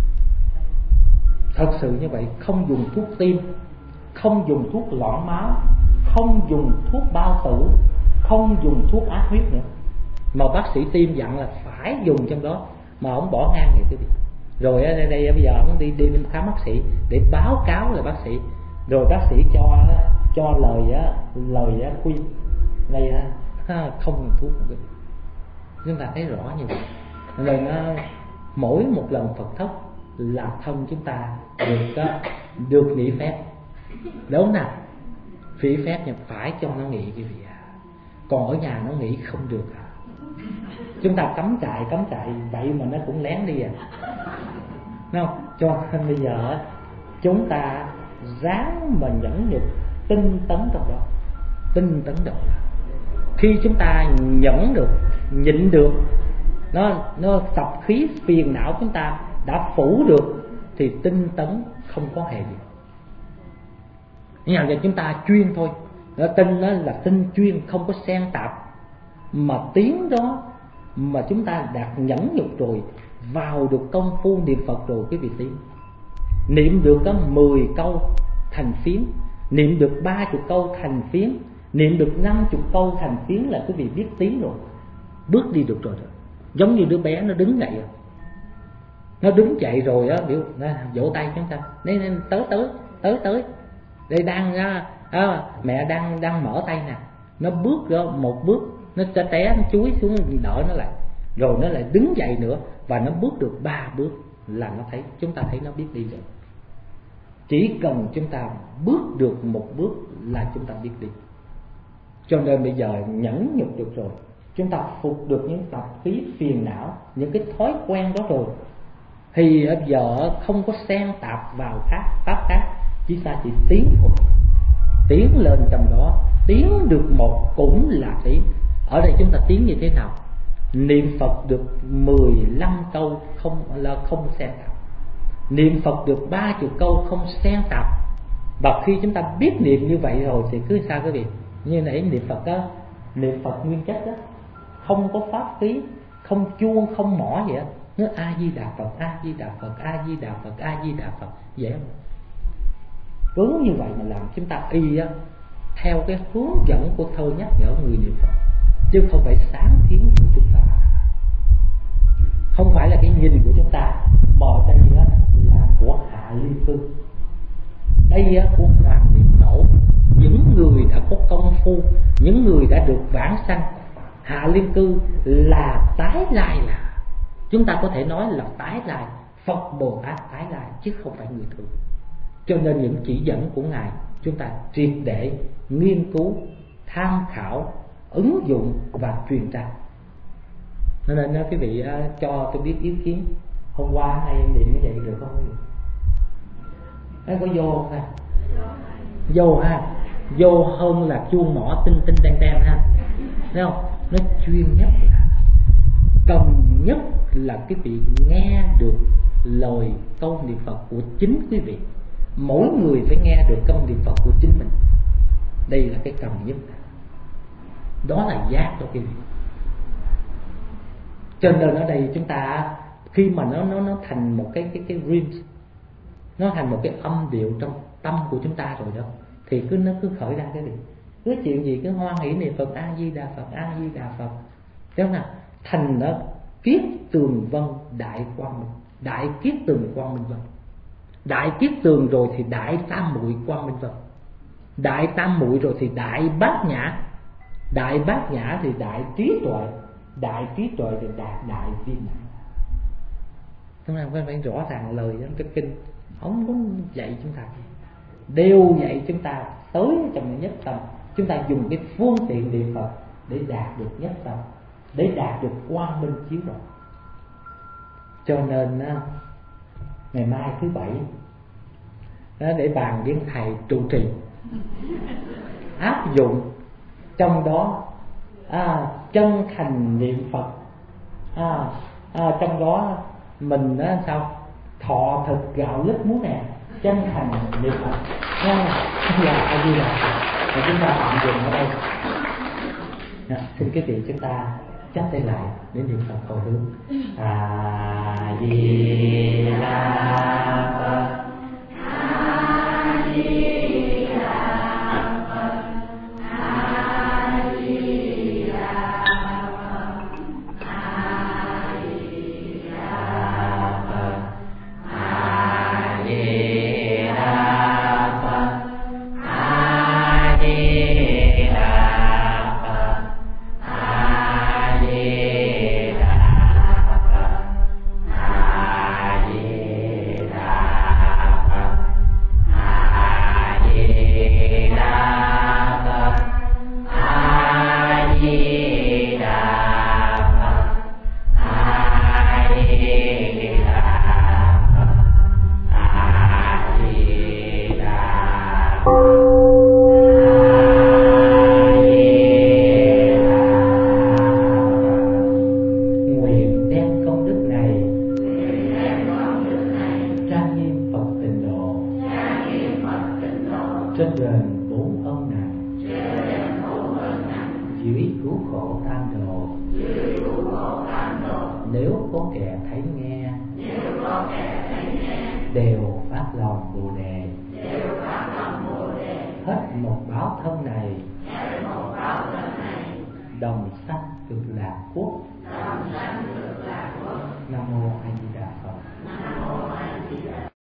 Thật sự như vậy, không dùng thuốc tim, không dùng thuốc loãng máu, không dùng thuốc bao tử, không dùng thuốc áp huyết nữa. Mà bác sĩ tim dặn là phải dùng trong đó, mà ông bỏ ngang vậy quý vị. Rồi ở đây, đây bây giờ ông đi đi khám bác sĩ để báo cáo là bác sĩ, rồi bác sĩ cho cho lời lời khuyên đây không dùng thuốc nữa. Chúng ta thấy rõ như vậy. Nên mỗi một lần Phật thất là thân chúng ta được được nghỉ phép, đúng nào? Phí phép nhưng phải cho nó nghỉ quý vị à. Còn ở nhà nó nghỉ không được à. Chúng ta cắm trại cắm trại vậy mà nó cũng lén đi à, đúng không? Cho nên bây giờ chúng ta ráng mà nhẫn nhục tinh tấn trong đó. Tinh tấn độ là khi chúng ta nhẫn được, nhịn được, nó nó tập khí phiền não chúng ta đã phủ được thì tinh tấn không có hề gì. Nhưng mà chúng ta chuyên thôi, nó tinh đó là tinh chuyên, không có xen tạp. Mà tiếng đó mà chúng ta đạt nhẫn nhục rồi, vào được công phu niệm Phật rồi quý vị tiến. Niệm được có mười câu thành phiến, niệm được ba chục câu thành phiến, niệm được năm chục câu thành phiến là quý vị biết tiếng rồi, bước đi được rồi. Giống như đứa bé nó đứng dậy rồi, nó đứng dậy rồi á, biểu vỗ tay chúng ta, nên, nên tới tới tới tới đây đang à, mẹ đang đang mở tay nè, nó bước ra một bước, nó sẽ té, nó chúi xuống đỡ nó lại, rồi nó lại đứng dậy nữa, và nó bước được ba bước là nó thấy, chúng ta thấy nó biết đi rồi. Chỉ cần chúng ta bước được một bước là chúng ta biết đi. Cho nên bây giờ nhẫn nhục được rồi, chúng ta phục được những tập khí phiền não, những cái thói quen đó rồi, thì bây giờ không có xen tạp vào khác pháp khác, chúng ta chỉ tiến thôi, tiến lên trong đó, tiến được một cũng là tiến. Ở đây chúng ta tiến như thế nào? Niệm Phật được mười lăm câu không là không xen tạp, niệm Phật được ba chục câu không xen tạp. Và khi chúng ta biết niệm như vậy rồi thì cứ sao quý vị? Như nãy niệm Phật đó, niệm Phật nguyên chất đó, không có pháp khí, không chuông, không mỏ gì hết. Nó A Di Đà Phật, A Di Đà Phật, A Di Đà Phật, A Di Đà Phật, dễ không? Cứ như vậy mà làm, chúng ta y á, theo cái hướng dẫn của thơ nhắc nhở người niệm Phật, chứ không phải sáng kiến của chúng ta, không phải là cái nhìn của chúng ta, mà đây á, là của Hạ Liên Cư, đây á, của Hoàng Niệm Tổ, những người đã có công phu, những người đã được vãng sanh. Hạ Liên Cư là tái lai, là chúng ta có thể nói là tái lai, Phật Bồ Tát tái lai, chứ không phải người thường. Cho nên những chỉ dẫn của Ngài chúng ta triệt để nghiên cứu, tham khảo, ứng dụng và truyền trao. Nên nên quý vị uh, cho tôi biết ý kiến. Hôm qua nay em niệm như vậy được không quý vị? Nó có vô không ha? Vô ha, vô hơn là chuông mỏ tinh tinh đen đen ha. Thấy không? Nó chuyên nhất là cần nhất là quý vị nghe được lời câu niệm Phật của chính quý vị. Mỗi người phải nghe được câu niệm Phật của chính mình. Đây là cái cần nhất. Đó là giác cho quý vị. Cho nên ở đây chúng ta khi mà nó nó nó thành một cái cái cái rim, nó thành một cái âm điệu trong tâm của chúng ta rồi đó, thì cứ nó cứ khởi ra cái gì, cứ chuyện gì cứ hoan hỷ niệm Phật, A Di Đà Phật, A Di Đà Phật, đúng không? Thành đó kiết tường vân đại quang minh, đại kiết tường quang minh vân, đại kiết tường rồi thì đại tam muội quang minh vân, đại tam muội rồi thì đại bát nhã, đại bát nhã thì đại trí tuệ, đại trí tuệ thì đạt đại viên mãn. Chúng ta phải rõ ràng lời trong cái kinh, không có dạy chúng ta. đều dạy chúng ta tới trong nhất tâm. Chúng ta dùng cái phương tiện niệm Phật để đạt được nhất tâm, để đạt được quang minh chiếu rọi. Cho nên ngày mai thứ bảy để bàn với thầy trụ trì áp dụng trong đó à, chân thành niệm Phật, à, à, trong đó mình đó sao thọ thực gạo lứt muối nè, chân thành niệm Phật nha, là ai đi là và chúng ta tạm dừng ở đây. Đó, xin quý vị chúng ta chắp tay lại để niệm Phật cầu hướng. A Di Đà Phật, A Di Đà Phật, A Di Đà Phật, A Di Đà Phật, A Di Đà Phật, A Di Đà Phật, A Di Đà Phật, A Di Đà Phật, A Di Đà Phật, A Di Đà Phật, A Di Đà Phật, A Di Đà Phật. Nguyện đem công đức này trang nghiêm Phật tịnh độ, trên đền bốn ân nặng, dưới cứu khổ tam đồ. Nếu có kẻ thấy nghe, đều phát lòng Bồ Đề, hết một báo thân này, đồng sanh cực lạc quốc. Nam mô A Di Đà Phật.